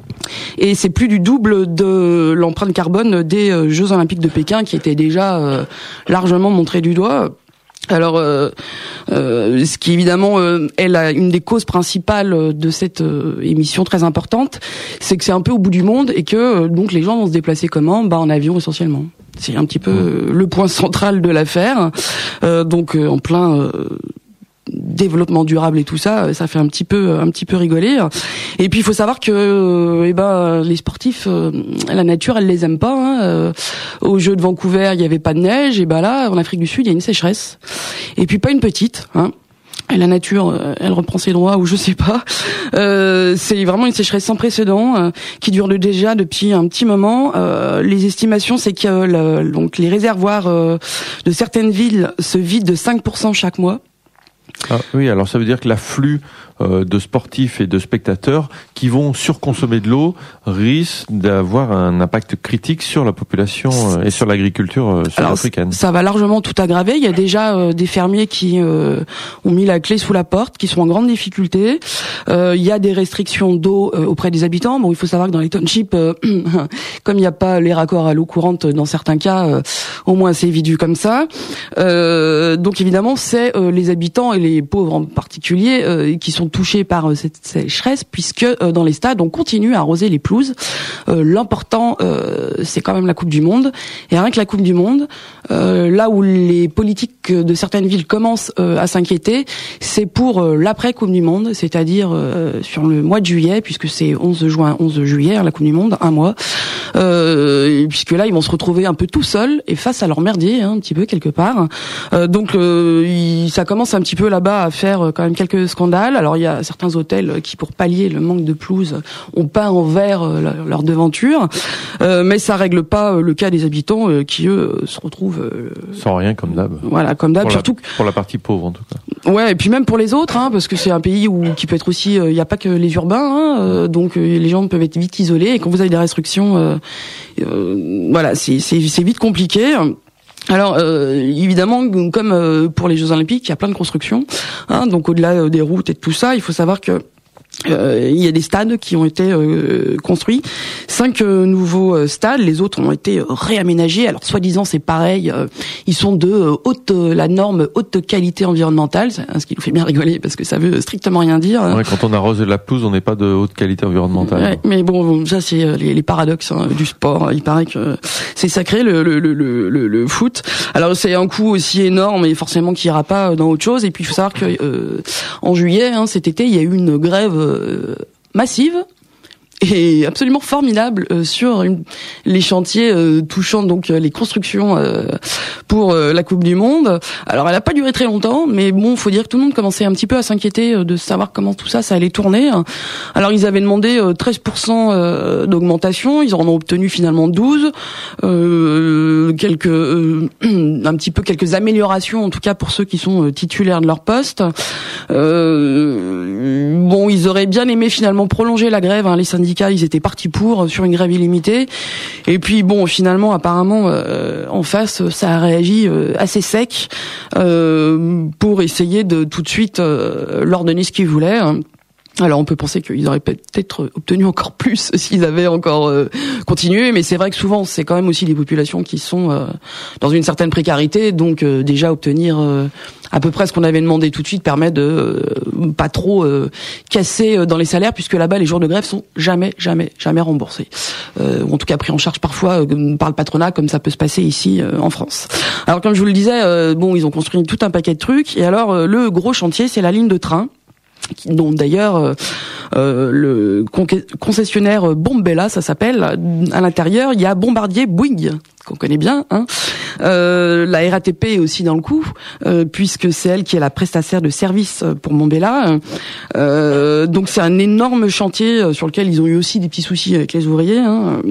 M: Et c'est plus du double de l'empreinte carbone des Jeux Olympiques de Pékin qui était déjà euh, largement montré du doigt. Alors, euh, euh, ce qui évidemment euh, est la, une des causes principales de cette euh, émission très importante, c'est que c'est un peu au bout du monde et que euh, donc les gens vont se déplacer comment ? Bah en avion essentiellement. C'est un petit peu euh, le point central de l'affaire. Euh, donc euh, en plein euh, développement durable et tout ça, ça fait un petit peu un petit peu rigoler. Et puis il faut savoir que euh, eh ben les sportifs, euh, la nature elle les aime pas. Hein. Euh, aux Jeux de Vancouver il y avait pas de neige, et ben là en Afrique du Sud il y a une sécheresse. Et puis pas une petite. Hein. Et la nature, elle reprend ses droits, ou je sais pas. Euh, c'est vraiment une sécheresse sans précédent euh, qui dure déjà depuis un petit moment. Euh, les estimations, c'est que euh, le, donc les réservoirs euh, de certaines villes se vident de cinq pour cent chaque mois.
L: Ah, oui, alors ça veut dire que l'afflux euh, de sportifs et de spectateurs qui vont surconsommer de l'eau risque d'avoir un impact critique sur la population euh, et sur l'agriculture euh, sud-africaine.
M: Alors, ça va largement tout aggraver. Il y a déjà euh, des fermiers qui euh, ont mis la clé sous la porte, qui sont en grande difficulté. Euh, il y a des restrictions d'eau euh, auprès des habitants. Bon, il faut savoir que dans les townships, euh, comme il n'y a pas les raccords à l'eau courante dans certains cas, euh, au moins c'est évidu comme ça. Euh, donc évidemment, c'est euh, les habitants et les pauvres en particulier euh, qui sont touchés par euh, cette sécheresse, puisque euh, dans les stades, on continue à arroser les pelouses. Euh, l'important, euh, c'est quand même la Coupe du Monde. Et rien que la Coupe du Monde, euh, là où les politiques de certaines villes commencent euh, à s'inquiéter, c'est pour euh, l'après-Coupe du Monde, c'est-à-dire euh, sur le mois de juillet, puisque c'est onze juin, onze juillet, hein, la Coupe du Monde, un mois. Euh, puisque là, ils vont se retrouver un peu tout seuls et face à leur merdier, hein, un petit peu quelque part. Euh, donc, euh, il, ça commence un petit peu là-bas à faire euh, quand même quelques scandales. Alors, il y a certains hôtels qui, pour pallier le manque de pelouse, ont peint en vert euh, leur, leur devanture, euh, mais ça règle pas euh, le cas des habitants euh, qui eux se retrouvent euh,
L: sans rien comme d'hab.
M: Voilà, comme d'hab.
L: Pour
M: surtout
L: la, pour la partie pauvre en tout cas.
M: Ouais, et puis même pour les autres, hein, parce que c'est un pays où qui peut être aussi, il euh, y a pas que les urbains, hein, euh, donc euh, les gens peuvent être vite isolés. Et quand vous avez des restrictions, euh, euh, voilà, c'est, c'est, c'est vite compliqué. Alors euh, évidemment, comme euh, pour les Jeux Olympiques, il y a plein de constructions, hein, donc au-delà euh, des routes et de tout ça, il faut savoir que Euh, il y a des stades qui ont été euh, construits, cinq euh, nouveaux euh, stades, les autres ont été euh, réaménagés. Alors soi-disant c'est pareil, euh, ils sont de euh, haute euh, la norme haute qualité environnementale, ce qui nous fait bien rigoler parce que ça veut strictement rien dire.
L: Ouais, quand on arrose de la pelouse, on n'est pas de haute qualité environnementale.
M: Ouais, mais bon, ça c'est euh, les, les paradoxes hein, du sport. Il paraît que c'est sacré le le le le, le foot. Alors c'est un coût aussi énorme et forcément qui ira pas dans autre chose. Et puis il faut savoir que euh, en juillet, hein, cet été, il y a eu une grève Euh, massive et absolument formidable euh, sur une, les chantiers euh, touchant donc euh, les constructions euh, pour euh, la Coupe du Monde. Alors elle a pas duré très longtemps, mais bon, faut dire que tout le monde commençait un petit peu à s'inquiéter euh, de savoir comment tout ça ça allait tourner. Alors ils avaient demandé euh, treize pour cent euh, d'augmentation, ils en ont obtenu finalement douze, euh, quelques euh, un petit peu quelques améliorations en tout cas pour ceux qui sont euh, titulaires de leur poste. Euh, bon, ils auraient bien aimé finalement prolonger la grève, hein, les syndicats ils étaient partis pour sur une grève illimitée et puis bon finalement apparemment euh, en face ça a réagi euh, assez sec euh, pour essayer de tout de suite euh, leur donner ce qu'ils voulaient. Alors on peut penser qu'ils auraient peut-être obtenu encore plus s'ils avaient encore euh, continué, mais c'est vrai que souvent c'est quand même aussi des populations qui sont euh, dans une certaine précarité, donc euh, déjà obtenir euh, à peu près ce qu'on avait demandé tout de suite permet de euh, pas trop euh, casser euh, dans les salaires, puisque là-bas les jours de grève sont jamais, jamais, jamais remboursés, euh, ou en tout cas pris en charge parfois euh, par le patronat, comme ça peut se passer ici euh, en France. Alors comme je vous le disais, euh, bon ils ont construit tout un paquet de trucs, et alors euh, le gros chantier c'est la ligne de train, dont d'ailleurs euh, euh, le concessionnaire Bombella, ça s'appelle, à l'intérieur il y a Bombardier Bouygues, qu'on connaît bien, hein. Euh, la R A T P est aussi dans le coup, euh, puisque c'est elle qui est la prestataire de service pour Bombella. Euh, donc c'est un énorme chantier sur lequel ils ont eu aussi des petits soucis avec les ouvriers, hein.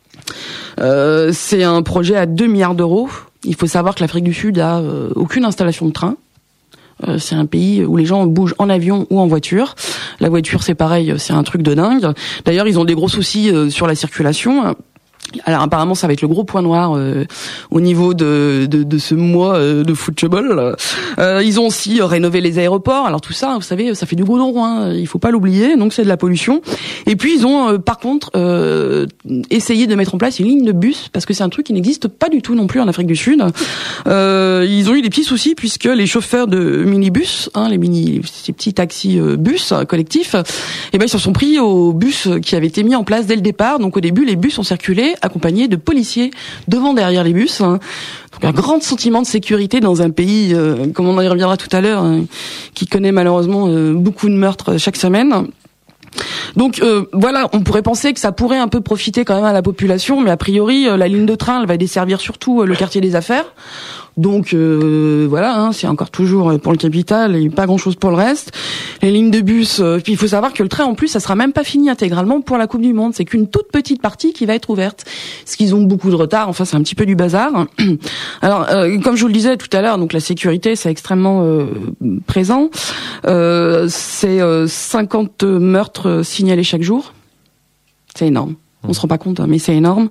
M: Euh, c'est un projet à deux milliards d'euros. Il faut savoir que l'Afrique du Sud a euh, aucune installation de train. Euh, c'est un pays où les gens bougent en avion ou en voiture. La voiture, c'est pareil, c'est un truc de dingue. D'ailleurs, ils ont des gros soucis euh, sur la circulation. Alors apparemment ça va être le gros point noir euh, au niveau de, de, de ce mois euh, de football. Euh, ils ont aussi euh, rénové les aéroports. Alors tout ça, vous savez, ça fait du goudron, hein, il faut pas l'oublier, donc c'est de la pollution. Et puis ils ont euh, par contre euh, essayé de mettre en place une ligne de bus, parce que c'est un truc qui n'existe pas du tout non plus en Afrique du Sud. Euh, ils ont eu des petits soucis puisque les chauffeurs de minibus, hein, les mini, ces petits taxis euh, bus euh, collectifs, eh ben ils se sont pris aux bus qui avaient été mis en place dès le départ. Donc au début les bus ont circulé accompagnés de policiers devant, derrière les bus. Donc un grand sentiment de sécurité dans un pays, euh, comme on y reviendra tout à l'heure, hein, qui connaît malheureusement euh, beaucoup de meurtres chaque semaine. Donc euh, voilà, on pourrait penser que ça pourrait un peu profiter quand même à la population, mais a priori euh, la ligne de train elle va desservir surtout euh, le quartier des affaires. Donc euh, voilà, hein, c'est encore toujours pour le capital et pas grand-chose pour le reste. Les lignes de bus, euh, puis il faut savoir que le train en plus, ça sera même pas fini intégralement pour la Coupe du Monde. C'est qu'une toute petite partie qui va être ouverte, parce qu'ils ont beaucoup de retard. Enfin, c'est un petit peu du bazar. Alors, euh, comme je vous le disais tout à l'heure, donc la sécurité, c'est extrêmement euh, présent. Euh, c'est euh, cinquante meurtres signalés chaque jour. C'est énorme. On se rend pas compte, mais c'est énorme.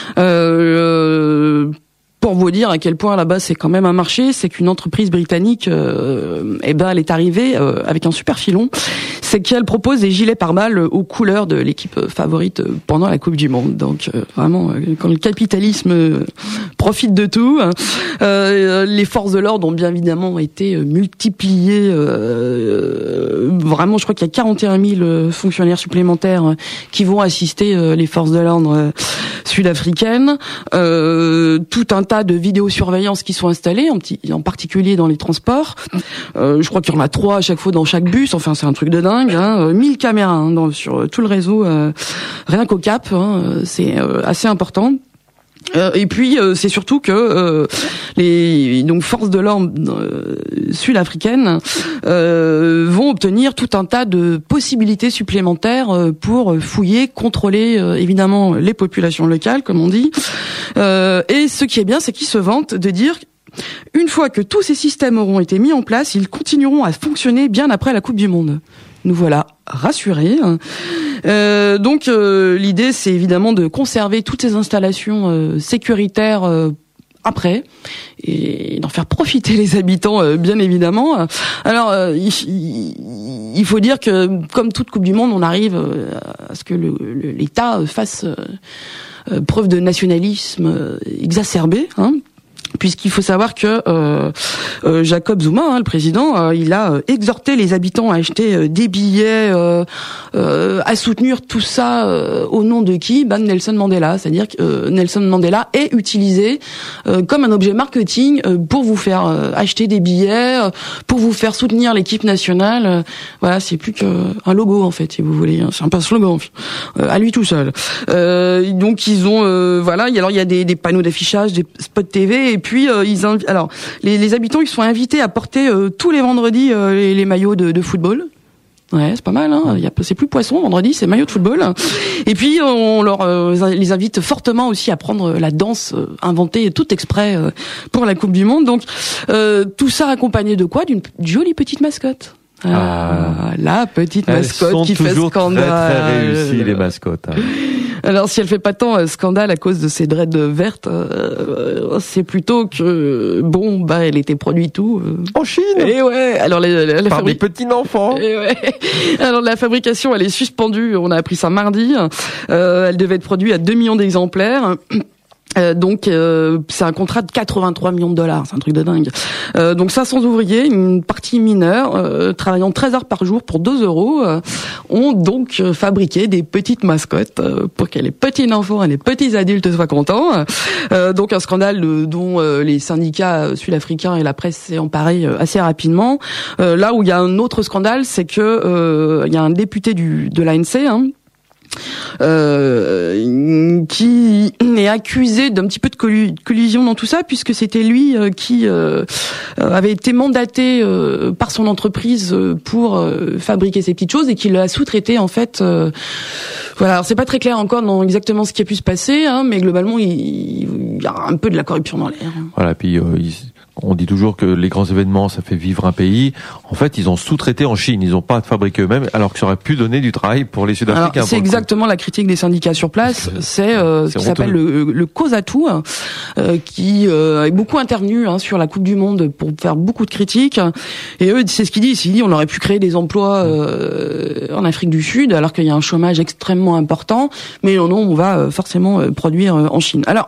M: Euh, Pour vous dire à quel point là-bas c'est quand même un marché, c'est qu'une entreprise britannique, euh, eh ben, elle est arrivée euh, avec un super filon, c'est qu'elle propose des gilets pare-balles aux couleurs de l'équipe favorite pendant la Coupe du Monde. Donc euh, vraiment, euh, quand le capitalisme profitent de tout. Euh, les forces de l'ordre ont bien évidemment été multipliées. Euh, vraiment, je crois qu'il y a quarante et un mille fonctionnaires supplémentaires qui vont assister euh, les forces de l'ordre euh, sud-africaines. Euh, tout un tas de vidéosurveillance qui sont installées, en, petit, en particulier dans les transports. Euh, je crois qu'il y en a trois à chaque fois dans chaque bus. Enfin, c'est un truc de dingue. Hein. mille caméras hein, dans, sur tout le réseau, euh, rien qu'au Cap. Hein, c'est euh, assez important. Euh, et puis euh, c'est surtout que euh, les donc forces de l'ordre euh, sud-africaines euh, vont obtenir tout un tas de possibilités supplémentaires euh, pour fouiller, contrôler euh, évidemment les populations locales, comme on dit. Euh, et ce qui est bien, c'est qu'ils se vantent de dire une fois que tous ces systèmes auront été mis en place, ils continueront à fonctionner bien après la Coupe du Monde. Nous voilà rassurés. Euh, donc euh, l'idée, c'est évidemment de conserver toutes ces installations euh, sécuritaires euh, après et d'en faire profiter les habitants, euh, bien évidemment. Alors, euh, il, il faut dire que comme toute Coupe du Monde, on arrive euh, à ce que le, le, l'État fasse euh, preuve de nationalisme euh, exacerbé, hein. Puisqu'il faut savoir que euh, euh, Jacob Zuma, hein, le président, euh, il a euh, exhorté les habitants à acheter euh, des billets, euh, euh, à soutenir tout ça euh, au nom de qui ? Ben Nelson Mandela, c'est-à-dire que euh, Nelson Mandela est utilisé euh, comme un objet marketing euh, pour vous faire euh, acheter des billets, euh, pour vous faire soutenir l'équipe nationale. Euh, voilà, c'est plus qu'un logo en fait, si vous voulez. C'est un pas slogan euh, à lui tout seul. Euh, donc ils ont, euh, voilà, alors il y a des, des panneaux d'affichage, des spots T V. Et puis euh, ils inv... alors les, les habitants ils sont invités à porter euh, tous les vendredis euh, les, les maillots de, de football. Ouais, c'est pas mal. Hein. Il y a c'est plus poisson vendredi, c'est maillot de football. Et puis on leur euh, les invite fortement aussi à prendre la danse euh, inventée tout exprès euh, pour la Coupe du Monde. Donc euh, tout ça accompagné de quoi ? D'une jolie petite mascotte. Ah, ah, la petite mascotte qui fait scandale.
L: Très très réussies les mascottes. Hein.
M: Alors si elle fait pas tant euh, scandale à cause de ses dreads vertes, euh, c'est plutôt que bon bah elle était produite où euh...
L: en Chine.
M: Et ouais. Alors la, la, la
L: par
M: fabri...
L: des petits enfants.
M: Et ouais. Alors la fabrication elle est suspendue. On a appris ça mardi. Euh, elle devait être produite à deux millions d'exemplaires. Euh, donc euh, c'est un contrat de quatre-vingt-trois millions de dollars, c'est un truc de dingue. Euh, donc cinq cents ouvriers, une partie mineure, euh, travaillant treize heures par jour pour deux euros, euh, ont donc euh, fabriqué des petites mascottes euh, pour que les petits enfants et les petits adultes soient contents. Euh, donc un scandale euh, dont euh, les syndicats sud-africains et la presse s'est emparée euh, assez rapidement. Euh, là où il y a un autre scandale, c'est que euh, il y a un député du de l'A N C, hein, Euh, qui est accusé d'un petit peu de collusion dans tout ça, puisque c'était lui euh, qui euh, avait été mandaté euh, par son entreprise pour euh, fabriquer ces petites choses et qui l'a sous-traité en fait. Euh, voilà, alors c'est pas très clair encore dans exactement ce qui a pu se passer, hein, mais globalement il, il y a un peu de la corruption dans l'air.
L: Voilà, puis euh, il... on dit toujours que les grands événements, ça fait vivre un pays. En fait, ils ont sous-traité en Chine. Ils n'ont pas fabriqué eux-mêmes, alors que ça aurait pu donner du travail pour les Sud-Africains.
M: Alors, c'est exactement la critique des syndicats sur place. C'est, euh, c'est ce qui s'appelle le, le COSATU, euh, qui euh, est beaucoup intervenu hein, sur la Coupe du Monde pour faire beaucoup de critiques. Et eux, c'est ce qu'ils disent. Ils disent on aurait pu créer des emplois euh, en Afrique du Sud, alors qu'il y a un chômage extrêmement important. Mais non, non, on va forcément produire en Chine. Alors...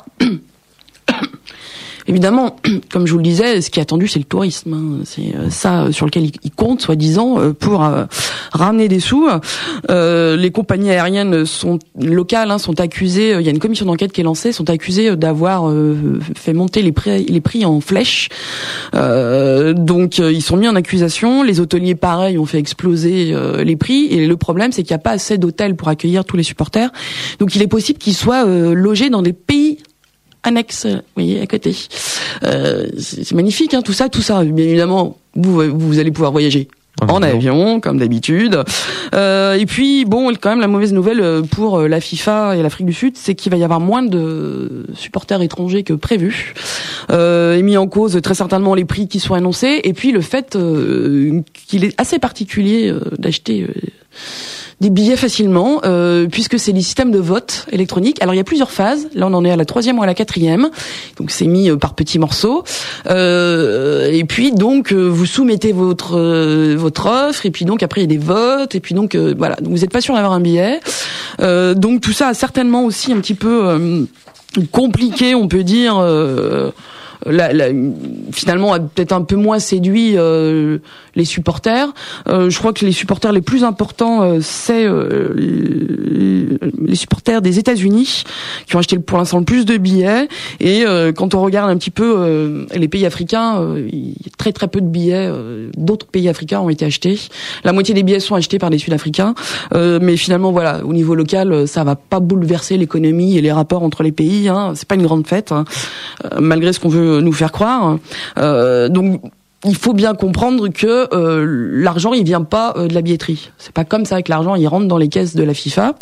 M: Évidemment, comme je vous le disais, ce qui est attendu, c'est le tourisme. Hein. C'est ça sur lequel ils comptent, soi-disant, pour euh, ramener des sous. Euh, les compagnies aériennes sont locales, hein, sont accusées. Il y a une commission d'enquête qui est lancée, sont accusées d'avoir euh, fait monter les prix, les prix en flèche. Euh, donc, ils sont mis en accusation. Les hôteliers, pareil, ont fait exploser euh, les prix. Et le problème, c'est qu'il n'y a pas assez d'hôtels pour accueillir tous les supporters. Donc, il est possible qu'ils soient euh, logés dans des pays annexe, vous voyez, à côté. Euh, c'est, c'est magnifique, hein, tout ça, tout ça. Bien évidemment, vous, vous allez pouvoir voyager en, en avion, comme d'habitude. Euh, et puis, bon, quand même, la mauvaise nouvelle pour la FIFA et l'Afrique du Sud, c'est qu'il va y avoir moins de supporters étrangers que prévu. Euh, et mis en cause très certainement les prix qui sont annoncés, et puis le fait euh, qu'il est assez particulier euh, d'acheter... Euh, des billets facilement, euh, puisque c'est les systèmes de vote électronique. Alors il y a plusieurs phases. Là on en est à la troisième ou à la quatrième. Donc c'est mis euh, par petits morceaux. Euh, et puis donc euh, vous soumettez votre euh, votre offre. Et puis donc après il y a des votes. Et puis donc euh, voilà. Donc vous n'êtes pas sûr d'avoir un billet. Euh, donc tout ça a certainement aussi un petit peu euh, compliqué, on peut dire. Euh, La, la, finalement a peut-être un peu moins séduit euh, les supporters. Euh, je crois que les supporters les plus importants euh, c'est euh, les, les supporters des États-Unis qui ont acheté pour l'instant le plus de billets. Et euh, quand on regarde un petit peu euh, les pays africains, euh, il y a très très peu de billets. Euh, d'autres pays africains ont été achetés. La moitié des billets sont achetés par les Sud-Africains. Euh, mais finalement voilà, au niveau local, ça va pas bouleverser l'économie et les rapports entre les pays. Hein. C'est pas une grande fête, hein, euh, malgré ce qu'on veut nous faire croire. Euh, donc il faut bien comprendre que euh, l'argent il vient pas euh, de la billetterie. C'est pas comme ça que l'argent il rentre dans les caisses de la FIFA.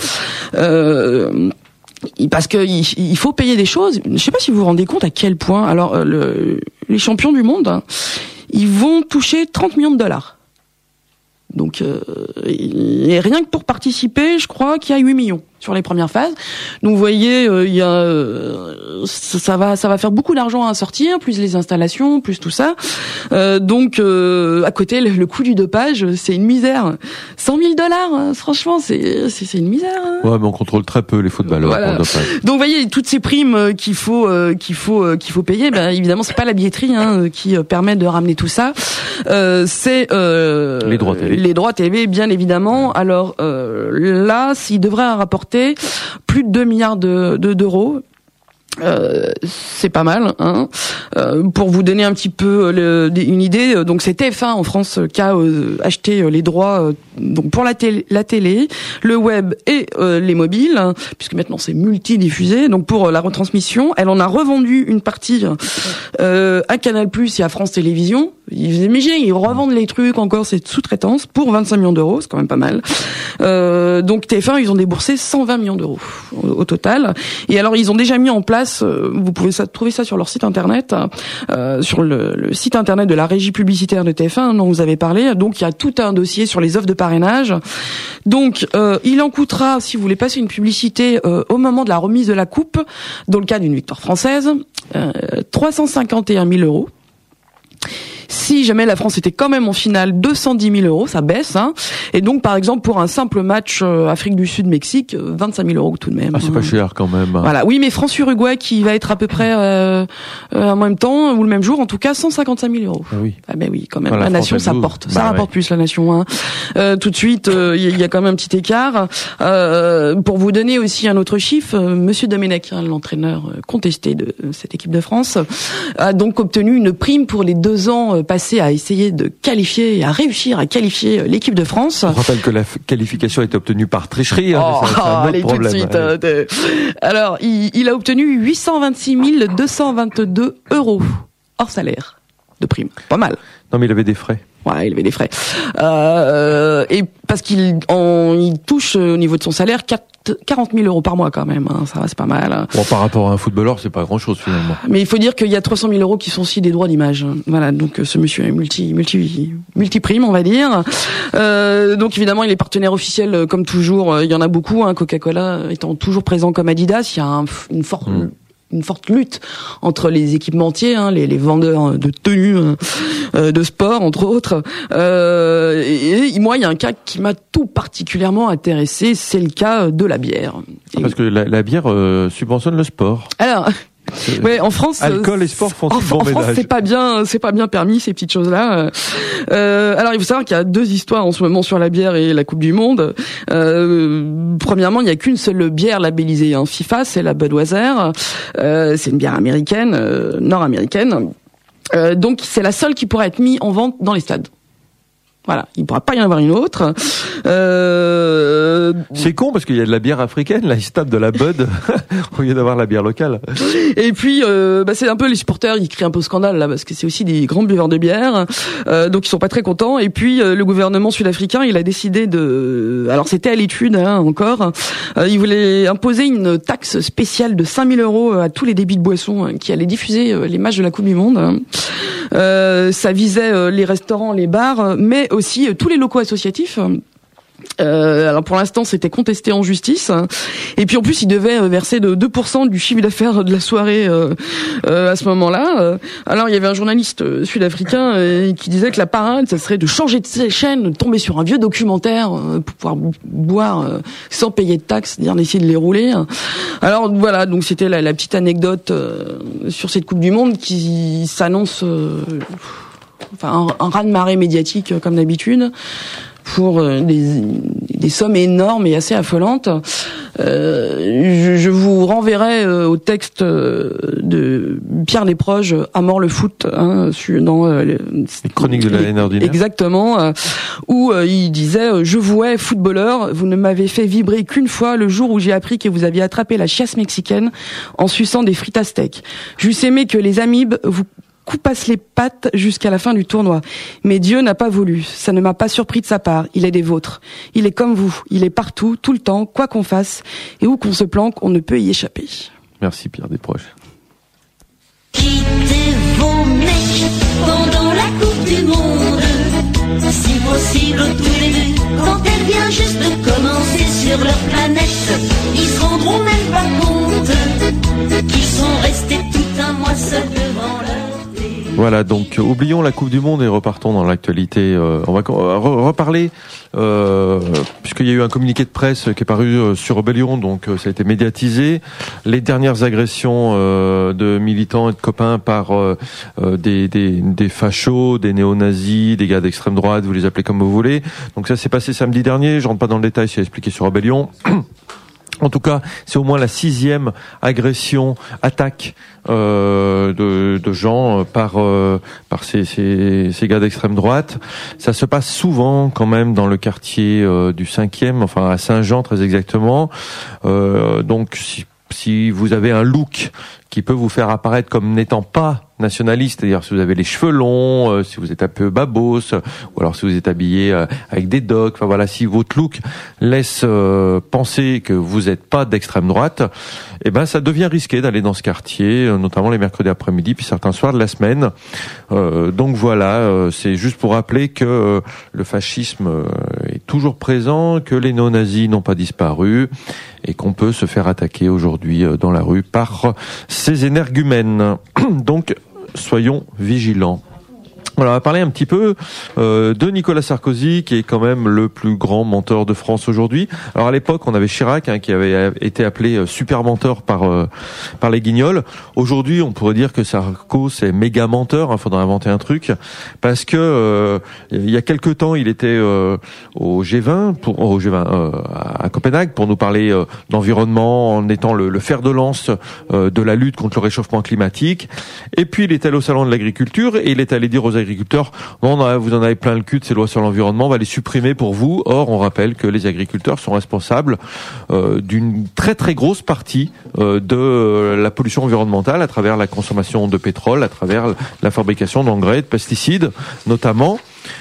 M: Euh, parce que il, il faut payer des choses. Je sais pas si vous vous rendez compte à quel point. Alors euh, le, les champions du monde, hein, ils vont toucher trente millions de dollars. Donc euh, et rien que pour participer, je crois qu'il y a huit millions sur les premières phases. Donc vous voyez, euh, il y a euh, ça, ça va ça va faire beaucoup d'argent à sortir, plus les installations, plus tout ça. Euh, donc euh, à côté le, le coût du dopage, c'est une misère. cent mille dollars, hein, franchement, c'est c'est c'est une misère. Hein.
L: Ouais, mais on contrôle très peu les footballeurs
M: voilà.
L: pour le dopage.
M: Donc vous voyez toutes ces primes qu'il faut euh, qu'il faut euh, qu'il faut payer, ben évidemment, c'est pas la billetterie hein, qui euh, permet de ramener tout ça. Euh, c'est euh,
L: les droits télé.
M: Les droits télé, bien évidemment. Alors euh, là, s'il devrait rapporter plus de deux milliards de, de, d'euros. Euh, c'est pas mal, hein. Euh, pour vous donner un petit peu le, une idée, donc c'est T F un en France qui a euh, acheté les droits euh, donc pour la télé, la télé, le web et euh, les mobiles, hein, puisque maintenant c'est multidiffusé. Donc pour la retransmission, elle en a revendu une partie euh, à Canal+ et à France Télévisions. Ils imagine, ils revendent les trucs encore, c'est sous-traitance pour vingt-cinq millions d'euros, c'est quand même pas mal. Euh, donc T F un, ils ont déboursé cent vingt millions d'euros au, au total. Et alors ils ont déjà mis en place, vous pouvez ça, trouver ça sur leur site internet, euh, sur le, le site internet de la régie publicitaire de T F un dont vous avez parlé. Donc il y a tout un dossier sur les offres de parrainage. Donc euh, il en coûtera, si vous voulez passer une publicité euh, au moment de la remise de la coupe, dans le cas d'une victoire française, euh, trois cent cinquante et un mille euros. Si jamais la France était quand même en finale, deux cent dix mille euros, ça baisse. Hein. Et donc, par exemple, pour un simple match euh, Afrique du Sud-Mexique, euh, vingt-cinq mille euros tout de même.
L: Ah, c'est pas cher quand même.
M: Voilà. Oui, mais France-Uruguay qui va être à peu près euh, euh, en même temps ou le même jour, en tout cas, cent cinquante-cinq mille euros.
L: Ah oui.
M: Ah ben oui, quand même.
L: Voilà,
M: la, la nation, ça porte. Bah, ça rapporte ouais. plus la nation. Hein. Euh, tout de suite, il euh, y, y a quand même un petit écart. Euh, pour vous donner aussi un autre chiffre, euh, Monsieur Domenech, hein, l'entraîneur contesté de cette équipe de France, a donc obtenu une prime pour les deux ans euh, passés à essayer de qualifier et à réussir à qualifier l'équipe de France.
L: On rappelle que la qualification est obtenue par tricherie. Hein,
M: oh,
L: c'est un autre
M: allez,
L: problème.
M: Tout de suite. Hein, de... Alors, il, il a obtenu huit cent vingt-six mille deux cent vingt-deux euros hors salaire de prime. Pas mal.
L: Non, mais il avait des frais.
M: Ouais, il avait des frais. Euh, et parce qu'il en, il touche au niveau de son salaire quarante mille euros par mois quand même. Hein, ça va, c'est pas mal.
L: Bon, par rapport à un footballeur, c'est pas grand-chose finalement.
M: Mais il faut dire qu'il y a trois cent mille euros qui sont aussi des droits d'image. Voilà, donc ce monsieur est multi, multi, multi-prime, on va dire. Euh, donc évidemment, il est partenaire officiel comme toujours. Il y en a beaucoup. Hein, Coca-Cola étant toujours présent comme Adidas, il y a un, une forte mmh. une forte lutte entre les équipementiers, hein, les, les vendeurs de tenues euh, de sport, entre autres. Euh, et, et moi, il y a un cas qui m'a tout particulièrement intéressé, c'est le cas de la bière.
L: Ah, parce que la, la bière euh, subventionne le sport.
M: Alors... Ouais, en France,
L: alcool et sport font
M: en,
L: bon
M: en France,
L: ménage.
M: c'est pas bien, c'est pas bien permis ces petites choses-là. Euh, alors, il faut savoir qu'il y a deux histoires en ce moment sur la bière et la Coupe du Monde. Euh, premièrement, il y a qu'une seule bière labellisée en FIFA, c'est la Budweiser. Euh, c'est une bière américaine, euh, nord-américaine. Euh, donc, c'est la seule qui pourrait être mise en vente dans les stades. Voilà, il ne pourra pas y en avoir une autre. Euh...
L: C'est con parce qu'il y a de la bière africaine, là ils se tapent de la Bud au lieu d'avoir la bière locale.
M: Et puis, euh, bah, c'est un peu les supporters, ils crient un peu scandale là parce que c'est aussi des grands buveurs de bière, euh, donc ils sont pas très contents. Et puis euh, le gouvernement sud-africain, il a décidé de, alors c'était à l'étude hein, encore, euh, il voulait imposer une taxe spéciale de cinq mille euros à tous les débits de boissons hein, qui allaient diffuser euh, les matchs de la Coupe du Monde. Euh, ça visait euh, les restaurants, les bars, mais aussi euh, tous les locaux associatifs. Euh, alors pour l'instant, c'était contesté en justice. Et puis en plus, il devait verser de deux pour cent du chiffre d'affaires de la soirée euh, euh, à ce moment-là. Alors il y avait un journaliste sud-africain euh, qui disait que la parade, ça serait de changer de chaîne, de tomber sur un vieux documentaire euh, pour pouvoir boire euh, sans payer de taxes, c'est-à-dire d'essayer de les rouler. Alors voilà, donc c'était la, la petite anecdote euh, sur cette Coupe du Monde qui s'annonce, euh, enfin un, un raz-de-marée médiatique euh, comme d'habitude, pour euh, des, des sommes énormes et assez affolantes. Euh, je, je vous renverrai euh, au texte euh, de Pierre Desproges, À mort le foot, hein, dans euh, les,
L: les chroniques de la haine ordinaire.
M: Exactement, euh, où euh, il disait « Je vous hais, footballeur, vous ne m'avez fait vibrer qu'une fois le jour où j'ai appris que vous aviez attrapé la chiasse mexicaine en suçant des frites à steak. J'eusse aimé que les amibes vous coupassent les pattes jusqu'à la fin du tournoi. Mais Dieu n'a pas voulu. Ça ne m'a pas surpris de sa part. Il est des vôtres. Il est comme vous. Il est partout, tout le temps, quoi qu'on fasse. Et où qu'on se planque, on ne peut y échapper. »
L: Merci Pierre Desproges.
O: Quittez vos mecs pendant la Coupe du Monde. Si possible tous les deux. Quand elle vient juste de commencer sur leur planète, ils se rendront même pas compte qu'ils sont restés tout un mois seuls devant leur...
L: Voilà, donc oublions la Coupe du Monde et repartons dans l'actualité. Euh, on va re- reparler, euh, puisqu'il y a eu un communiqué de presse qui est paru euh, sur Rebellion, donc euh, ça a été médiatisé. Les dernières agressions euh, de militants et de copains par euh, euh, des, des, des fachos, des néo-nazis, des gars d'extrême droite, vous les appelez comme vous voulez. Donc ça s'est passé samedi dernier, je rentre pas dans le détail, c'est expliqué sur Rebellion. En tout cas, c'est au moins la sixième agression, attaque euh, de, de gens par euh, par ces, ces, ces gars d'extrême droite. Ça se passe souvent quand même dans le quartier euh, du cinquième, enfin à Saint-Jean très exactement. Euh, donc si, si vous avez un look qui peut vous faire apparaître comme n'étant pas nationaliste, c'est-à-dire si vous avez les cheveux longs, euh, si vous êtes un peu babos, ou alors si vous êtes habillé euh, avec des docks, enfin voilà, si votre look laisse euh, penser que vous n'êtes pas d'extrême droite, eh ben ça devient risqué d'aller dans ce quartier, euh, notamment les mercredis après-midi, puis certains soirs de la semaine. Euh, donc voilà, euh, c'est juste pour rappeler que euh, le fascisme euh, est toujours présent, que les néo-nazis n'ont pas disparu, et qu'on peut se faire attaquer aujourd'hui euh, dans la rue par ces énergumènes. Donc soyons vigilants. Voilà, on va parler un petit peu euh, de Nicolas Sarkozy, qui est quand même le plus grand menteur de France aujourd'hui. Alors à l'époque, on avait Chirac hein, qui avait été appelé euh, super menteur par euh, par les Guignols. Aujourd'hui, on pourrait dire que Sarko c'est méga menteur. Il hein, faudrait inventer un truc parce que euh, il y a quelque temps, il était euh, au G vingt pour au G vingt euh, à Copenhague pour nous parler euh, d'environnement en étant le, le fer de lance euh, de la lutte contre le réchauffement climatique. Et puis il est allé au salon de l'agriculture et il est allé dire aux agriculteurs, non, non, vous en avez plein le cul de ces lois sur l'environnement, on va les supprimer pour vous. Or, on rappelle que les agriculteurs sont responsables euh, d'une très très grosse partie euh, de la pollution environnementale à travers la consommation de pétrole, à travers la fabrication d'engrais, de pesticides, notamment.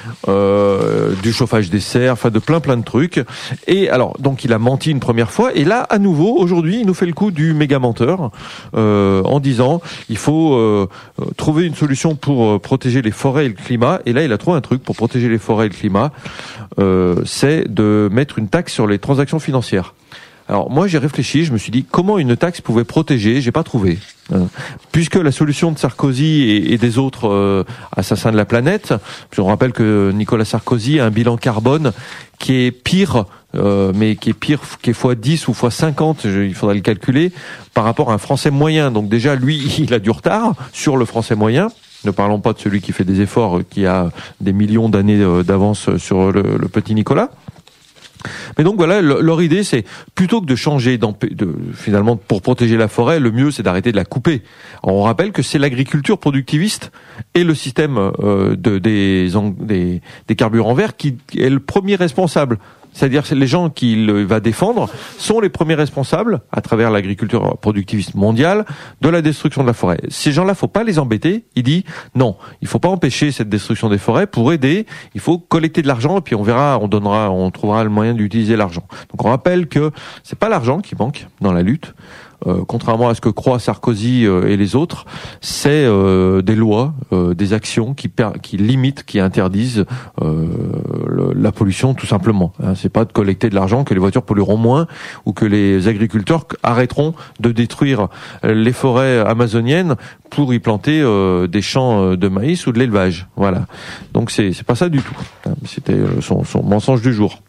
L: Euh, du chauffage des serres, enfin de plein plein de trucs. Et alors, donc il a menti une première fois, et là, à nouveau, aujourd'hui, il nous fait le coup du méga menteur, euh, en disant, il faut euh, trouver une solution pour euh, protéger les forêts et le climat. Et là, il a trouvé un truc pour protéger les forêts et le climat, euh, c'est de mettre une taxe sur les transactions financières. Alors moi j'ai réfléchi, je me suis dit comment une taxe pouvait protéger, j'ai pas trouvé. Euh, puisque la solution de Sarkozy et, et des autres euh, assassins de la planète, je rappelle que Nicolas Sarkozy a un bilan carbone qui est pire, euh, mais qui est pire, qui est fois dix ou fois cinquante, je, il faudra le calculer, par rapport à un Français moyen. Donc déjà lui, il a du retard sur le Français moyen. Ne parlons pas de celui qui fait des efforts, qui a des millions d'années d'avance sur le, le petit Nicolas. Mais donc voilà, leur idée c'est plutôt que de changer, de, finalement pour protéger la forêt, le mieux c'est d'arrêter de la couper. Alors, on rappelle que c'est l'agriculture productiviste et le système euh, de, des, des, des carburants verts qui est le premier responsable. C'est-à-dire que les gens qu'il va défendre sont les premiers responsables, à travers l'agriculture productiviste mondiale, de la destruction de la forêt. Ces gens-là, faut pas les embêter. Il dit non, il faut pas empêcher cette destruction des forêts. Pour aider, il faut collecter de l'argent et puis on verra, on donnera, on trouvera le moyen d'utiliser l'argent. Donc on rappelle que c'est pas l'argent qui manque dans la lutte. euh, contrairement à ce que croient Sarkozy euh, et les autres, c'est euh, des lois, euh, des actions qui, per- qui limitent, qui interdisent euh, le, la pollution tout simplement. Hein, c'est pas de collecter de l'argent que les voitures pollueront moins ou que les agriculteurs arrêteront de détruire les forêts amazoniennes pour y planter euh, des champs de maïs ou de l'élevage. Voilà. Donc c'est c'est pas ça du tout. C'était son, son mensonge du jour.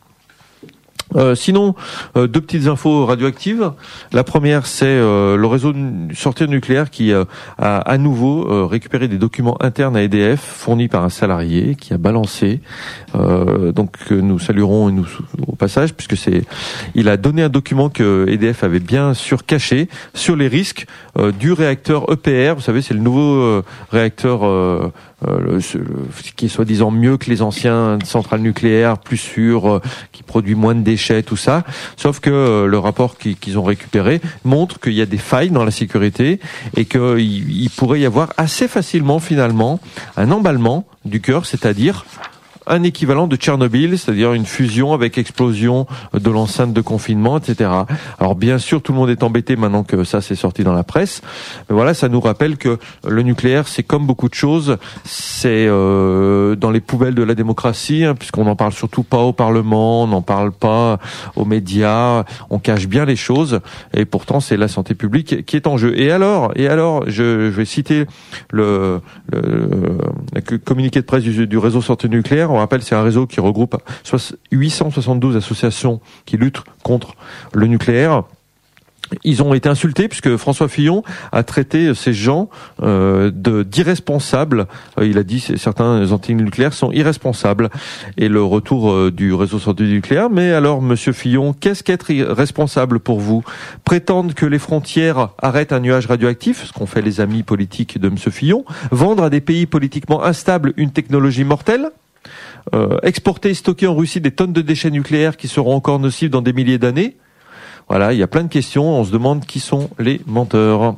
L: Euh, sinon, euh, deux petites infos radioactives. La première, c'est euh, le réseau de sortie nucléaire qui euh, a à nouveau euh, récupéré des documents internes à E D F fournis par un salarié qui a balancé. Euh, donc euh, nous saluerons nous, au passage, puisque c'est, il a donné un document que E D F avait bien sûr caché sur les risques euh, du réacteur E P R. Vous savez, c'est le nouveau euh, réacteur euh, Euh, le, le, qui est soi-disant mieux que les anciens centrales nucléaires, plus sûr, euh, qui produit moins de déchets, tout ça. Sauf que euh, le rapport qui, qu'ils ont récupéré montre qu'il y a des failles dans la sécurité et qu'il il pourrait y avoir assez facilement finalement un emballement du cœur, c'est-à-dire un équivalent de Tchernobyl, c'est-à-dire une fusion avec explosion de l'enceinte de confinement, et cetera. Alors bien sûr, tout le monde est embêté maintenant que ça s'est sorti dans la presse. Mais voilà, ça nous rappelle que le nucléaire, c'est comme beaucoup de choses, c'est euh, dans les poubelles de la démocratie, hein, puisqu'on n'en parle surtout pas au Parlement, on n'en parle pas aux médias, on cache bien les choses, et pourtant c'est la santé publique qui est en jeu. Et alors, et alors, je, je vais citer le, le, le communiqué de presse du, du réseau santé nucléaire. On rappelle, c'est un réseau qui regroupe huit cent soixante-douze associations qui luttent contre le nucléaire. Ils ont été insultés puisque François Fillon a traité ces gens euh, de d'irresponsables. Euh, il a dit que certains antinucléaires sont irresponsables. Et le retour euh, du réseau santé nucléaire. Mais alors, Monsieur Fillon, qu'est-ce qu'être irresponsable pour vous ? Prétendre que les frontières arrêtent un nuage radioactif, ce qu'ont fait les amis politiques de Monsieur Fillon. Vendre à des pays politiquement instables une technologie mortelle. Euh, exporter et stocker en Russie des tonnes de déchets nucléaires qui seront encore nocifs dans des milliers d'années. Voilà, il y a plein de questions. On se demande qui sont les menteurs.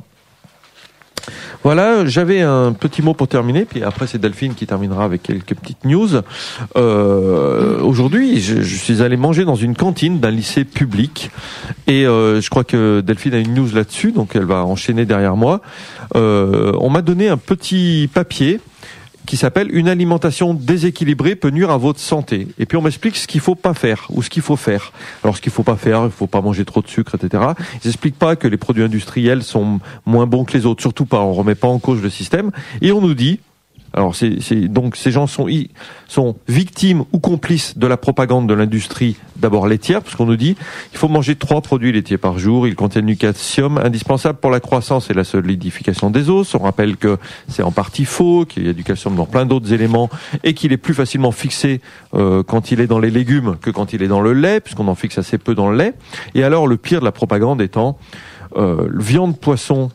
L: Voilà, j'avais un petit mot pour terminer, puis après c'est Delphine qui terminera avec quelques petites news. Euh, aujourd'hui, je, je suis allé manger dans une cantine d'un lycée public, et euh, je crois que Delphine a une news là-dessus, donc elle va enchaîner derrière moi. Euh, on m'a donné un petit papier qui s'appelle « Une alimentation déséquilibrée peut nuire à votre santé ». Et puis on m'explique ce qu'il faut pas faire ou ce qu'il faut faire. Alors ce qu'il faut pas faire, il faut pas manger trop de sucre, et cetera. Ils n'expliquent pas que les produits industriels sont moins bons que les autres, surtout pas. On remet pas en cause le système. Et on nous dit, alors c'est, c'est donc ces gens sont sont victimes ou complices de la propagande de l'industrie d'abord laitière, parce qu'on nous dit il faut manger trois produits laitiers par jour, ils contiennent du calcium indispensable pour la croissance et la solidification des os. On rappelle que c'est en partie faux, qu'il y a du calcium dans plein d'autres éléments et qu'il est plus facilement fixé euh, quand il est dans les légumes que quand il est dans le lait, puisqu'on en fixe assez peu dans le lait. Et alors le pire de la propagande étant euh, viande, poisson,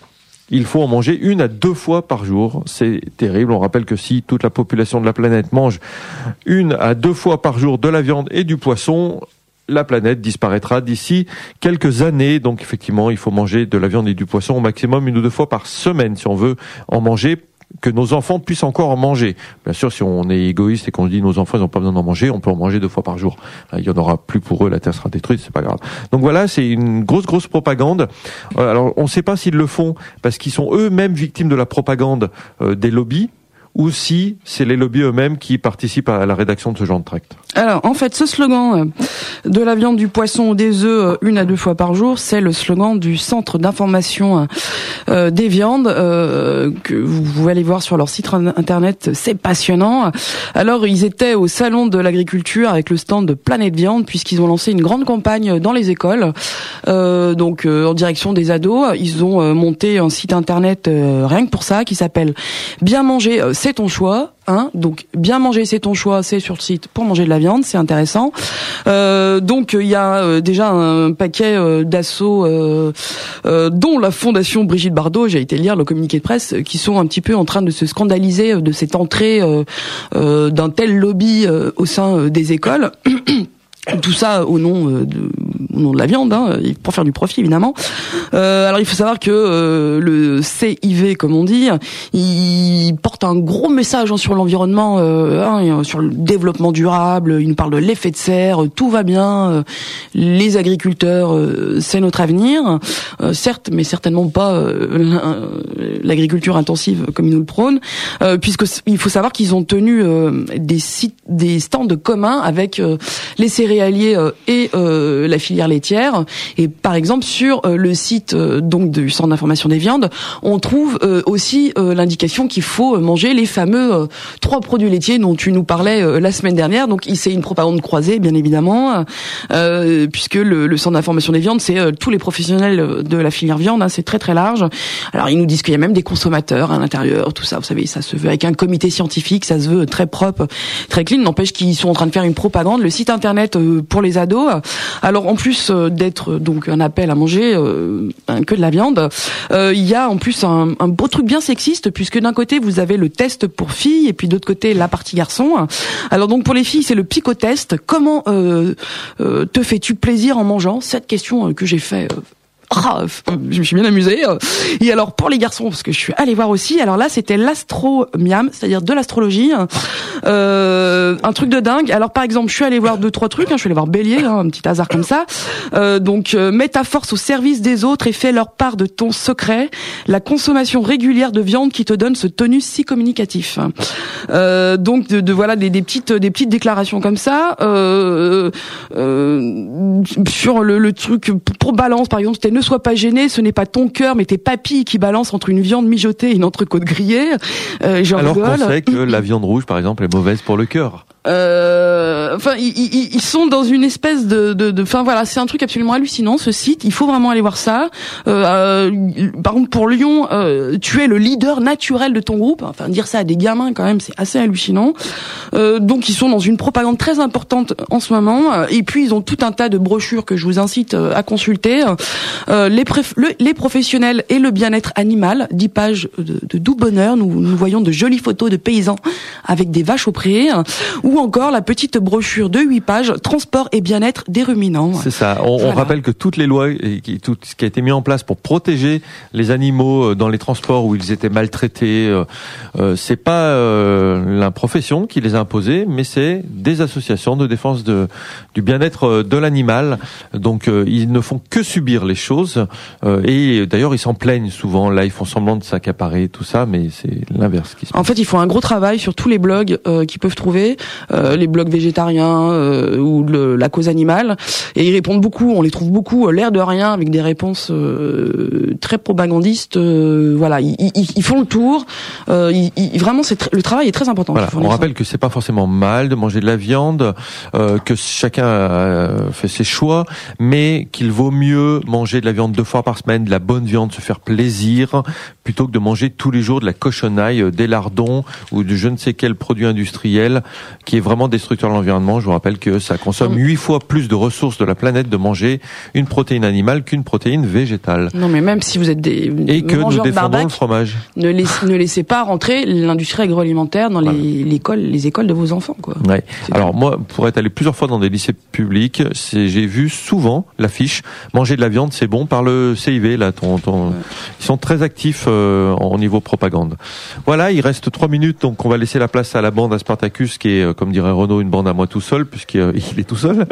L: il faut en manger une à deux fois par jour. C'est terrible. On rappelle que si toute la population de la planète mange une à deux fois par jour de la viande et du poisson, la planète disparaîtra d'ici quelques années. Donc effectivement, il faut manger de la viande et du poisson au maximum une ou deux fois par semaine si on veut en manger, que nos enfants puissent encore en manger. Bien sûr, si on est égoïste et qu'on dit nos enfants ils n'ont pas besoin d'en manger, on peut en manger deux fois par jour. Il y en aura plus pour eux, la terre sera détruite, c'est pas grave. Donc voilà, c'est une grosse grosse propagande. Alors on ne sait pas s'ils le font parce qu'ils sont eux-mêmes victimes de la propagande euh, des lobbies, ou si c'est les lobbies eux-mêmes qui participent à la rédaction de ce genre de tract.
M: Alors, en fait, ce slogan euh, de la viande, du poisson ou des œufs, euh, une à deux fois par jour, c'est le slogan du Centre d'information euh, des viandes, euh, que vous pouvez aller voir sur leur site internet, c'est passionnant. Alors, ils étaient au Salon de l'Agriculture avec le stand de Planète Viande, puisqu'ils ont lancé une grande campagne dans les écoles, euh, donc euh, en direction des ados. Ils ont euh, monté un site internet euh, rien que pour ça, qui s'appelle Bien manger, euh, c'est ton choix. Hein, donc bien manger c'est ton choix, c'est sur le site pour manger de la viande, c'est intéressant. Euh, donc il y a euh, déjà un paquet euh, d'assauts euh, euh, dont la Fondation Brigitte Bardot, j'ai été lire le communiqué de presse, euh, qui sont un petit peu en train de se scandaliser euh, de cette entrée euh, euh, d'un tel lobby euh, au sein euh, des écoles. Tout ça au nom euh, de au nom de la viande, hein, pour faire du profit évidemment. Euh, alors il faut savoir que euh, le C I V, comme on dit, il porte un gros message hein, sur l'environnement, euh, hein, sur le développement durable. Il nous parle de l'effet de serre, tout va bien, euh, les agriculteurs, euh, c'est notre avenir. Euh, certes, mais certainement pas euh, l'agriculture intensive comme ils nous le prônent, euh, puisque il faut savoir qu'ils ont tenu euh, des sites, des stands communs avec euh, les céréaliers euh, et euh, la filière laitière. Et par exemple sur euh, le site euh, donc du centre d'information des viandes, on trouve euh, aussi euh, l'indication qu'il faut manger les fameux euh, trois produits laitiers dont tu nous parlais euh, la semaine dernière. Donc c'est une propagande croisée, bien évidemment, euh, puisque le, le centre d'information des viandes, c'est euh, tous les professionnels de la filière viande, hein, c'est très très large. Alors ils nous disent qu'il y a même des consommateurs à l'intérieur, tout ça, vous savez, ça se veut avec un comité scientifique, ça se veut très propre, très clean. N'empêche qu'ils sont en train de faire une propagande. Le site internet euh, pour les ados, alors en plus euh, d'être donc un appel à manger euh, que de la viande, euh, il y a en plus un, un beau truc bien sexiste, puisque d'un côté vous avez le test pour filles et puis d'autre côté la partie garçon. Alors donc pour les filles c'est le picotest. Comment euh, euh, te fais-tu plaisir en mangeant? Cette question euh, que j'ai fait euh, Ah, je me suis bien amusée. Et alors pour les garçons, parce que je suis allée voir aussi, alors là c'était l'astromiam, c'est-à-dire de l'astrologie, euh, un truc de dingue. Alors par exemple, je suis allée voir deux trois trucs, hein, je suis allée voir Bélier, hein, un petit hasard comme ça. Euh, donc euh, mets ta force au service des autres et fais leur part de ton secret, la consommation régulière de viande qui te donne ce tonus si communicatif. Euh, donc de, de voilà des, des petites des petites déclarations comme ça. Euh, euh, sur le, le truc pour balance par exemple, c'était ne sois pas gêné, ce n'est pas ton cœur, mais tes papilles qui balancent entre une viande mijotée et une entrecôte grillée. Euh,
L: Alors qu'on sait que la viande rouge, par exemple, est mauvaise pour le cœur.
M: Euh, enfin, ils, ils, ils sont dans une espèce de, de, de, enfin voilà, c'est un truc absolument hallucinant ce site. Il faut vraiment aller voir ça. Euh, euh, par contre, pour Lyon, euh, tu es le leader naturel de ton groupe. Enfin, dire ça à des gamins quand même, c'est assez hallucinant. Euh, donc, ils sont dans une propagande très importante en ce moment. Et puis, ils ont tout un tas de brochures que je vous incite à consulter. Euh, les, préf- le, les professionnels et le bien-être animal, dix pages de, de doux bonheur. Nous, nous voyons de jolies photos de paysans avec des vaches au pré. Ou encore la petite brochure de huit pages, transport et bien-être des ruminants.
L: C'est ça. On, voilà. on rappelle que toutes les lois et qui, tout ce qui a été mis en place pour protéger les animaux dans les transports où ils étaient maltraités, euh, euh, c'est pas euh, la profession qui les a imposés, mais c'est des associations de défense de, du bien-être de l'animal. Donc euh, ils ne font que subir les choses euh, et d'ailleurs ils s'en plaignent souvent. Là ils font semblant de s'accaparer tout ça, mais c'est l'inverse qui se passe.
M: En fait ils font un gros travail sur tous les blogs euh, qu'ils peuvent trouver. Euh, les blogs végétariens euh, ou le, la cause animale, et ils répondent beaucoup, on les trouve beaucoup euh, l'air de rien avec des réponses euh, très propagandistes. Euh, voilà, ils, ils, ils font le tour. Euh, ils, ils, vraiment, c'est tr- le travail est très important.
L: Voilà, on rappelle que c'est pas forcément mal de manger de la viande, euh, que chacun euh, fait ses choix, mais qu'il vaut mieux manger de la viande deux fois par semaine, de la bonne viande, se faire plaisir, plutôt que de manger tous les jours de la cochonaille, euh, des lardons ou de je ne sais quel produit industriel qui est vraiment destructeur de l'environnement. Je vous rappelle que ça consomme huit fois plus de ressources de la planète de manger une protéine animale qu'une protéine végétale.
M: Non, mais même si vous êtes des
L: et que nous défendons
M: barbac,
L: le fromage.
M: Ne laissez, ne laissez pas rentrer l'industrie agroalimentaire dans voilà. les, l'école, les écoles de vos enfants, quoi.
L: Ouais. Alors tout. Moi, pour être allé plusieurs fois dans des lycées publics, c'est, j'ai vu souvent l'affiche manger de la viande, c'est bon, par le C I V là. Ton, ton, ouais. Ils sont très actifs euh, au niveau propagande. Voilà, il reste trois minutes, donc on va laisser la place à la bande à Spartacus, qui est, comme dirait Renaud, une bande à moi tout seul, puisqu'il est tout seul.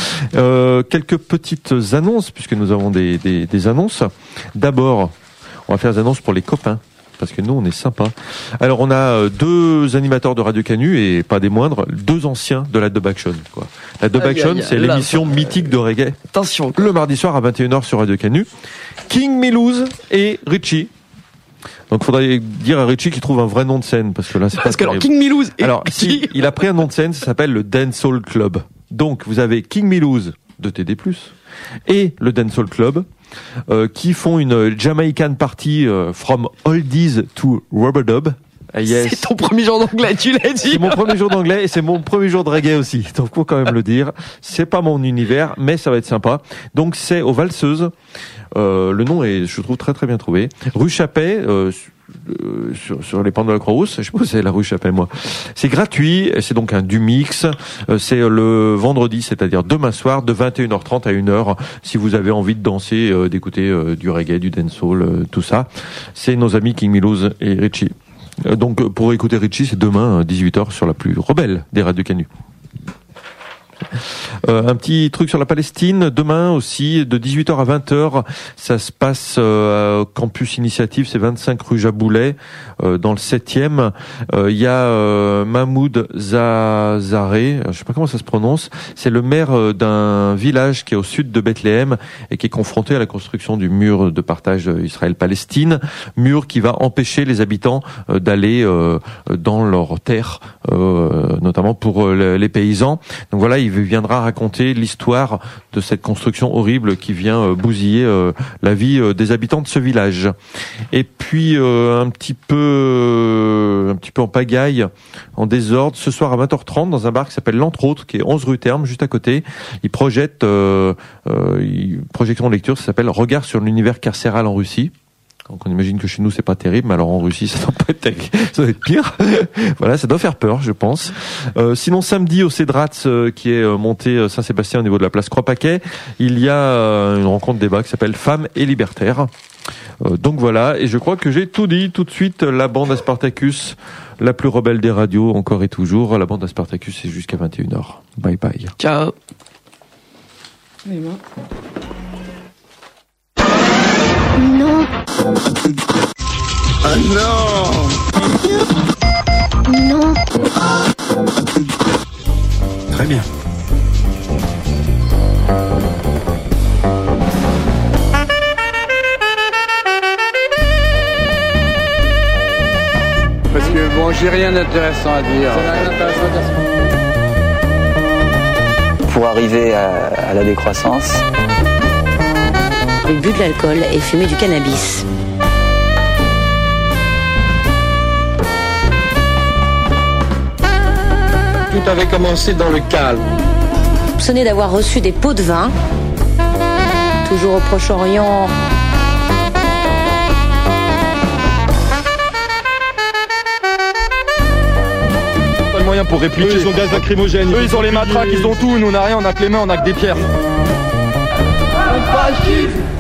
L: euh, quelques petites annonces, puisque nous avons des, des, des annonces. D'abord, on va faire des annonces pour les copains, parce que nous, on est sympas. Alors, on a deux animateurs de Radio Canu, et pas des moindres, deux anciens de la Dub Action, quoi. La Dub Action, aïe, aïe, c'est là, l'émission là, mythique de reggae.
M: Attention.
L: Le mardi soir à vingt et une heures sur Radio Canu. King Milouz et Richie. Donc, faudrait dire à Richie qu'il trouve un vrai nom de scène, parce que là, c'est
M: parce
L: pas
M: que alors, King Milouz et
L: alors, si, il a pris un nom de scène, ça s'appelle le Dancehall Club. Donc, vous avez King Milouz de T D plus, et le Dancehall Club, euh, qui font une Jamaican party euh, from oldies to rubber-dub.
M: Yes. C'est ton premier jour d'anglais, tu l'as dit.
L: C'est mon premier jour d'anglais et c'est mon premier jour de reggae aussi. Donc, faut quand même le dire. C'est pas mon univers, mais ça va être sympa. Donc, c'est aux Valseuses. Euh, le nom est, je trouve, très très bien trouvé. Rue Chappet, euh, euh, sur, sur les pentes de la Croix-Rousse. Je sais pas où c'est la rue, appelle-moi. C'est gratuit. C'est donc un du mix. Euh, c'est le vendredi, c'est-à-dire demain soir, de vingt et une heures trente à une heure. Si vous avez envie de danser, euh, d'écouter euh, du reggae, du dancehall, euh, tout ça, c'est nos amis King Milouz et Richie. Euh, donc pour écouter Richie, c'est demain dix-huit heures sur la plus rebelle des radios Canu. Euh, un petit truc sur la Palestine, demain aussi, de dix-huit heures à vingt heures, ça se passe euh, Campus Initiative, c'est vingt-cinq rue Jaboulet, euh, dans le septième. Il euh, y a euh, Mahmoud Zazaré, je sais pas comment ça se prononce, c'est le maire euh, d'un village qui est au sud de Bethléem et qui est confronté à la construction du mur de partage Israël-Palestine, mur qui va empêcher les habitants euh, d'aller euh, dans leurs terres, euh, notamment pour euh, les paysans. Donc voilà, il viendra raconter l'histoire de cette construction horrible qui vient euh, bousiller euh, la vie euh, des habitants de ce village. Et puis euh, un petit peu euh, un petit peu en pagaille, en désordre, ce soir à vingt heures trente dans un bar qui s'appelle l'Entre Autres, qui est onze rue Terme, juste à côté. Il projette euh, euh, il, projection de lecture, ça s'appelle Regard sur l'univers carcéral en Russie. Donc on imagine que chez nous c'est pas terrible, mais alors en Russie ça doit pas être terrible, ça doit être pire. Voilà, ça doit faire peur, je pense. Euh, sinon samedi au Cédrats, euh, qui est euh, monté euh, Saint-Sébastien au niveau de la place Croix-Paquet, il y a euh, une rencontre débat qui s'appelle Femmes et libertaires. Euh, donc voilà, et je crois que j'ai tout dit. Tout de suite, la bande à Spartacus, la plus rebelle des radios, encore et toujours. La bande à Spartacus, c'est jusqu'à vingt et une heures. Bye bye.
M: Ciao.
K: Non.
N: Ah non.
K: Non.
S: Très bien.
A: Parce que bon, j'ai rien d'intéressant à dire. Ça n'a rien d'intéressant à dire.
B: Pour arriver à, à la décroissance,
C: Bu de l'alcool et fumer du cannabis.
D: Tout avait commencé dans le calme.
C: Soupçonné d'avoir reçu des pots de vin. Toujours au Proche-Orient.
E: Pas de moyens pour répliquer.
L: Eux, ils ont gaz lacrymogène.
E: Eux, ils ont les matraques, ils ont tout. Nous, on n'a rien, on a que les mains, on a que des pierres.
N: Fascisme.